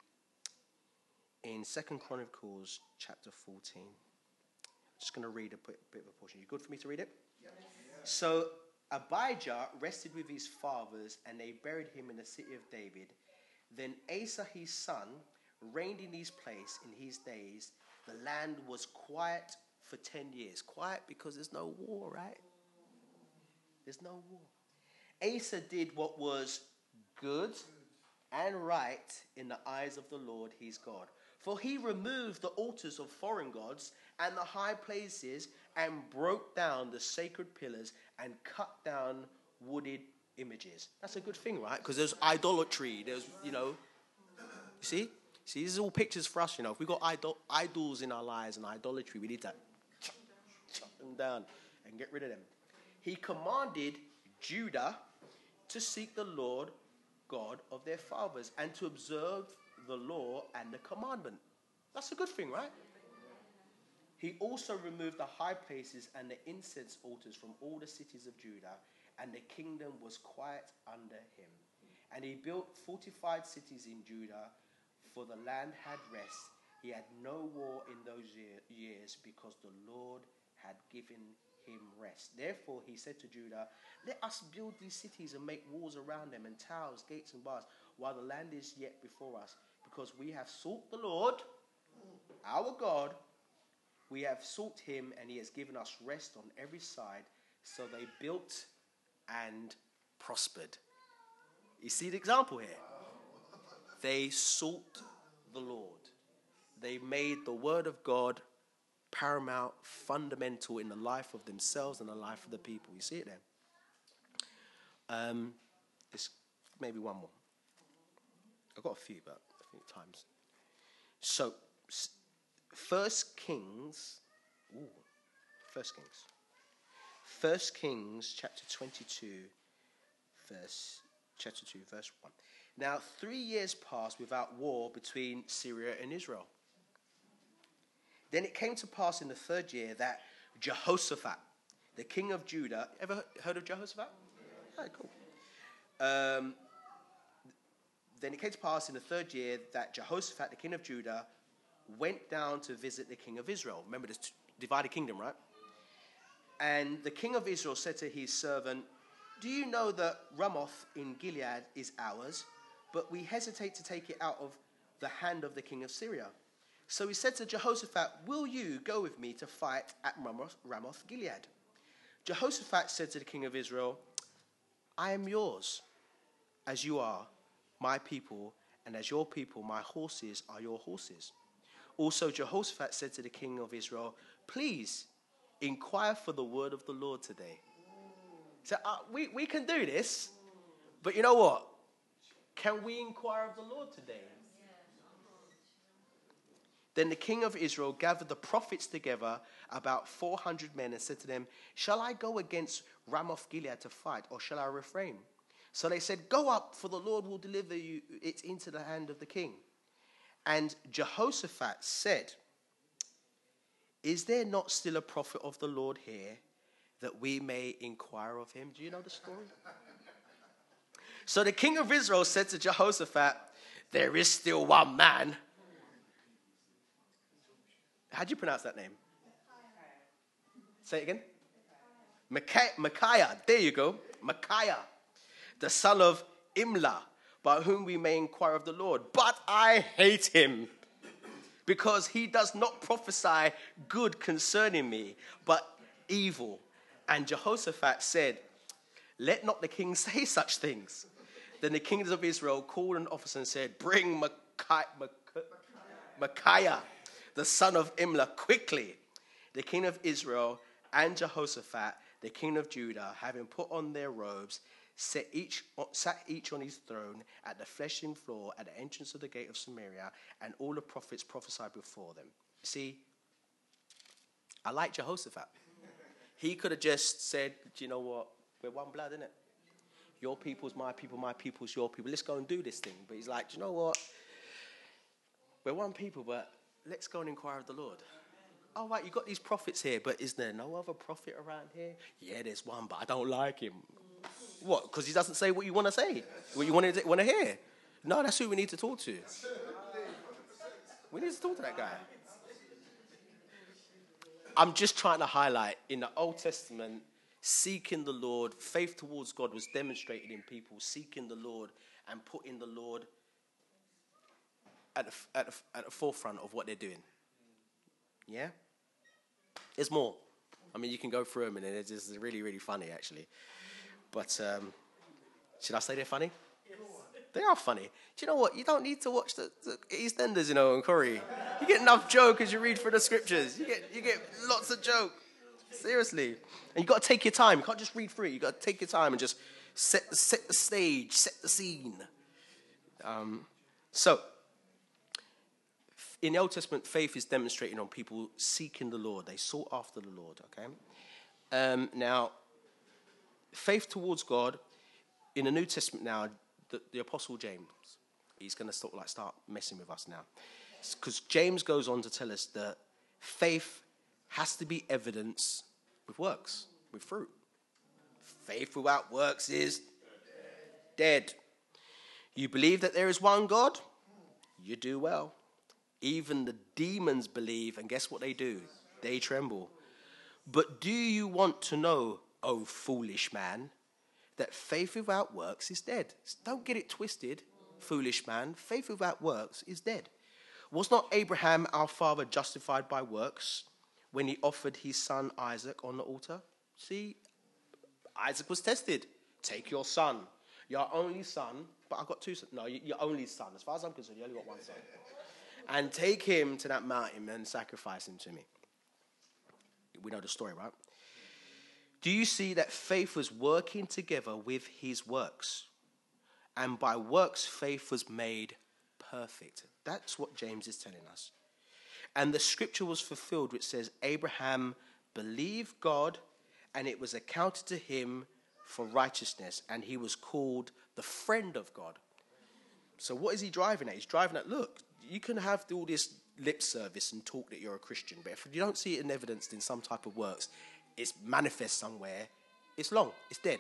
in Second Chronicles chapter fourteen. I'm just going to read a bit, bit of a portion. You good for me to read it? Yes. So Abijah rested with his fathers, and they buried him in the city of David. Then Asa his son reigned in his place in his days. The land was quiet for ten years. Quiet because there's no war, right? There's no war. Asa did what was good and right in the eyes of the Lord his God. For he removed the altars of foreign gods and the high places and broke down the sacred pillars and cut down wooded images. That's a good thing, right? Because there's idolatry. There's, you know, you see? See, these are all pictures for us, you know. If we've got idol- idols in our lives and idolatry, we need to chop, chop them down and get rid of them. He commanded Judah to seek the Lord God of their fathers and to observe the law and the commandment. That's a good thing, right? He also removed the high places and the incense altars from all the cities of Judah, and the kingdom was quiet under him. And he built fortified cities in Judah, for the land had rest. He had no war in those year, years because the Lord had given him rest. Therefore he said to Judah, let us build these cities and make walls around them and towers, gates and bars, while the land is yet before us, because we have sought the Lord, our God. We have sought him, and he has given us rest on every side. So they built and prospered. You see the example here? They sought the Lord. They made the word of God paramount, fundamental in the life of themselves and the life of the people. You see it there? Um, it's maybe one more. I've got a few, but I think times. So, First Kings, ooh, First Kings. First Kings chapter twenty-two, verse chapter two, verse one. Now, three years passed without war between Syria and Israel. Then it came to pass in the third year that Jehoshaphat, the king of Judah, ever heard of Jehoshaphat? Yeah, cool. Um, then it came to pass in the third year that Jehoshaphat, the king of Judah, went down to visit the king of Israel. Remember this divided kingdom, right? And the king of Israel said to his servant, do you know that Ramoth in Gilead is ours, but we hesitate to take it out of the hand of the king of Syria? So he said to Jehoshaphat, will you go with me to fight at Ramoth, Ramoth Gilead? Jehoshaphat said to the king of Israel, I am yours, as you are my people, and as your people, my horses are your horses. Also Jehoshaphat said to the king of Israel, please inquire for the word of the Lord today. So uh, we, we can do this, but you know what? Can we inquire of the Lord today? Then the king of Israel gathered the prophets together, about four hundred men, and said to them, shall I go against Ramoth Gilead to fight, or shall I refrain? So they said, go up, for the Lord will deliver you it into the hand of the king. And Jehoshaphat said, is there not still a prophet of the Lord here, that we may inquire of him? Do you know the story? So the king of Israel said to Jehoshaphat, there is still one man. How do you pronounce that name? Say it again. Micaiah, Micaiah, there you go, Micaiah, the son of Imlah, by whom we may inquire of the Lord. But I hate him, because he does not prophesy good concerning me, but evil. And Jehoshaphat said, let not the king say such things. Then the kings of Israel called an officer and said, bring Micaiah, Micaiah, the son of Imlah, quickly. The king of Israel and Jehoshaphat, the king of Judah, having put on their robes, sat each, sat each on his throne at the threshing floor at the entrance of the gate of Samaria, and all the prophets prophesied before them. You see, I like Jehoshaphat. He could have just said, do you know what? We're one blood, innit? Your people's my people, my people's your people. Let's go and do this thing. But he's like, do you know what? We're one people, but let's go and inquire of the Lord. Oh, right, you've got these prophets here, but is there no other prophet around here? Yeah, there's one, but I don't like him. What? Because he doesn't say what you want to say, what you want to, want to hear. No, that's who we need to talk to. We need to talk to that guy. I'm just trying to highlight, in the Old Testament, seeking the Lord, faith towards God was demonstrated in people seeking the Lord and putting the Lord at the, at the, at the forefront of what they're doing. Yeah? There's more. I mean, you can go through them, and it's just really, really funny, actually. But um, should I say they're funny? Yes. They are funny. Do you know what? You don't need to watch the, the EastEnders, you know, and Corrie. You get enough joke as you read through the scriptures. You get you get lots of joke. Seriously. And you got to take your time. You can't just read through it. You got to take your time and just set the, set the stage, set the scene. Um, so, in the Old Testament, faith is demonstrated on people seeking the Lord. They sought after the Lord, okay? Um, now, faith towards God, in the New Testament now, the, the Apostle James, he's going to sort of like start messing with us now. Because James goes on to tell us that faith has to be evidence with works, with fruit. Faith without works is dead. You believe that there is one God? You do well. Even the demons believe, and guess what they do? They tremble. But do you want to know, O foolish man, that faith without works is dead? Don't get it twisted, foolish man. Faith without works is dead. Was not Abraham, our father, justified by works when he offered his son Isaac on the altar? See, Isaac was tested. Take your son, your only son, but I've got two sons. No, your only son. As far as I'm concerned, you only got one son. And take him to that mountain and sacrifice him to me. We know the story, right? Do you see that faith was working together with his works? And by works, faith was made perfect. That's what James is telling us. And the scripture was fulfilled, which says, Abraham believed God, and it was accounted to him for righteousness, and he was called the friend of God. So what is he driving at? He's driving at, look, you can have all this lip service and talk that you're a Christian, but if you don't see it in evidenced in some type of works, it's manifest somewhere, it's long, it's dead.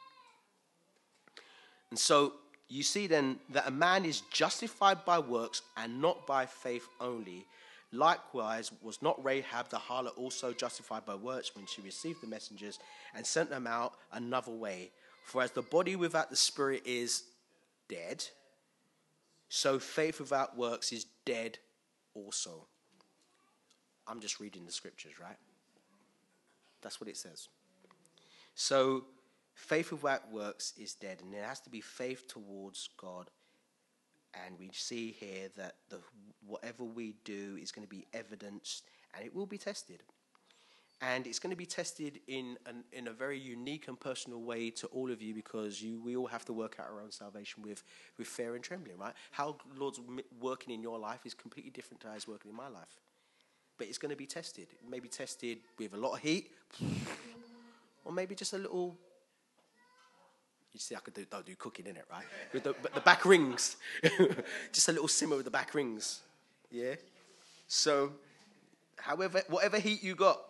And so you see then that a man is justified by works and not by faith only. Likewise, was not Rahab the harlot also justified by works when she received the messengers and sent them out another way? For as the body without the spirit is dead, so faith without works is dead also. I'm just reading the scriptures, right? That's what it says. So faith without works is dead, and there has to be faith towards God. And we see here that the whatever we do is going to be evidenced, and it will be tested. And it's going to be tested in an, in a very unique and personal way to all of you, because you we all have to work out our own salvation with, with fear and trembling, right? How Lord's working in your life is completely different to how he's working in my life. But it's going to be tested. It may be tested with a lot of heat, or maybe just a little... You see, I could do, don't do cooking in it, right? With the, but the back rings. Just a little simmer with the back rings. Yeah? So, however, whatever heat you got.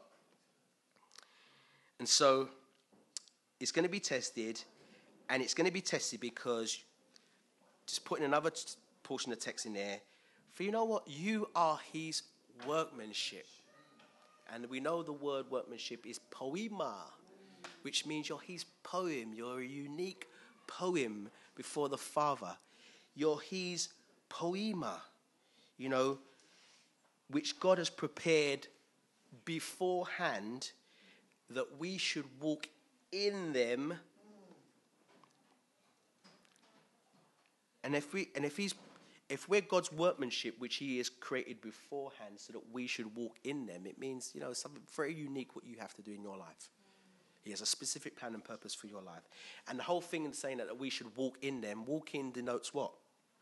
And so, it's going to be tested. And it's going to be tested because, just putting another t- portion of text in there, for you know what? You are his workmanship. And we know the word workmanship is poema. which means you're his poem. You're a unique poem before the Father. You're his poema, you know, which God has prepared beforehand that we should walk in them. And if we and if he's if we're God's workmanship, which he has created beforehand so that we should walk in them, it means, you know, something very unique what you have to do in your life. He has a specific plan and purpose for your life. And the whole thing in saying that, that we should walk in them, walk in denotes what?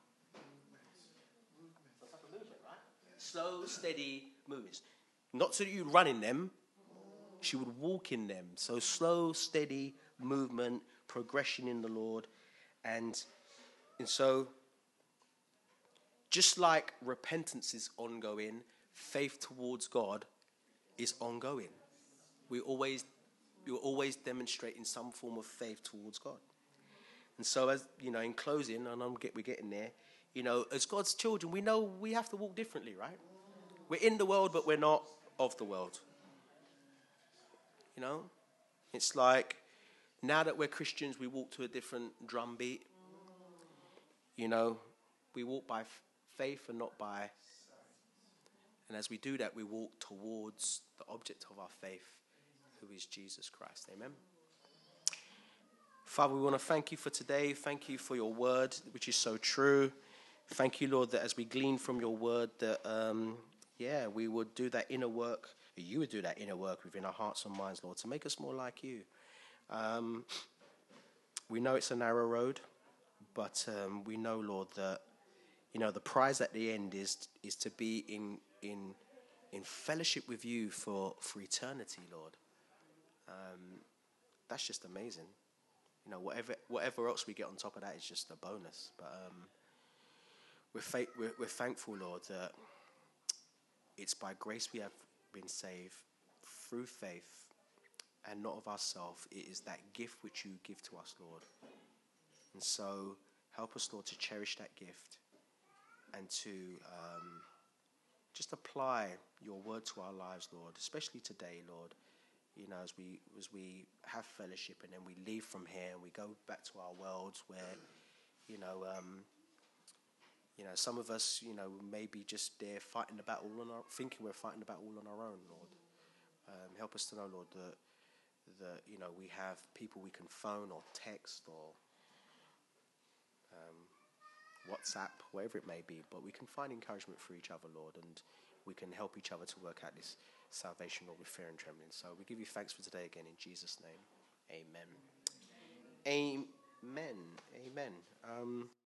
Movement, right? Slow, steady movements. Not so that you run in them, she would walk in them. So slow, steady movement, progression in the Lord. And, and so, just like repentance is ongoing, faith towards God is ongoing. We always You're always demonstrating some form of faith towards God. And so, as you know, in closing, and I'm get, we're getting there, you know, as God's children, we know we have to walk differently, right? We're in the world, but we're not of the world. You know, it's like now that we're Christians, we walk to a different drum beat. You know, we walk by f- faith and not by. And as we do that, we walk towards the object of our faith, who is Jesus Christ. Amen. Father, we want to thank you for today. Thank you for your word, which is so true. Thank you, Lord, that as we glean from your word, that, um, yeah, we would do that inner work. You would do that inner work within our hearts and minds, Lord, to make us more like you. Um, we know it's a narrow road, but um, we know, Lord, that, you know, the prize at the end is is to be in in in fellowship with you for, for eternity, Lord. Um, that's just amazing. You know, whatever whatever else we get on top of that is just a bonus. But um, we're, fa- we're we're thankful, Lord, that it's by grace we have been saved through faith, and not of ourselves. It is that gift which you give to us, Lord. And so, help us, Lord, to cherish that gift and to um, just apply your word to our lives, Lord, especially today, Lord. You know, as we as we have fellowship and then we leave from here and we go back to our worlds where, you know, um, you know, some of us, you know, maybe just there fighting the battle on our, thinking we're fighting the battle on our own, Lord. Um, help us to know, Lord, that that you know we have people we can phone or text or um, WhatsApp, whatever it may be, but we can find encouragement for each other, Lord, and we can help each other to work out this salvation, Lord, with fear and trembling. So we give you thanks for today again in Jesus' name. Amen. Amen. Amen. Um,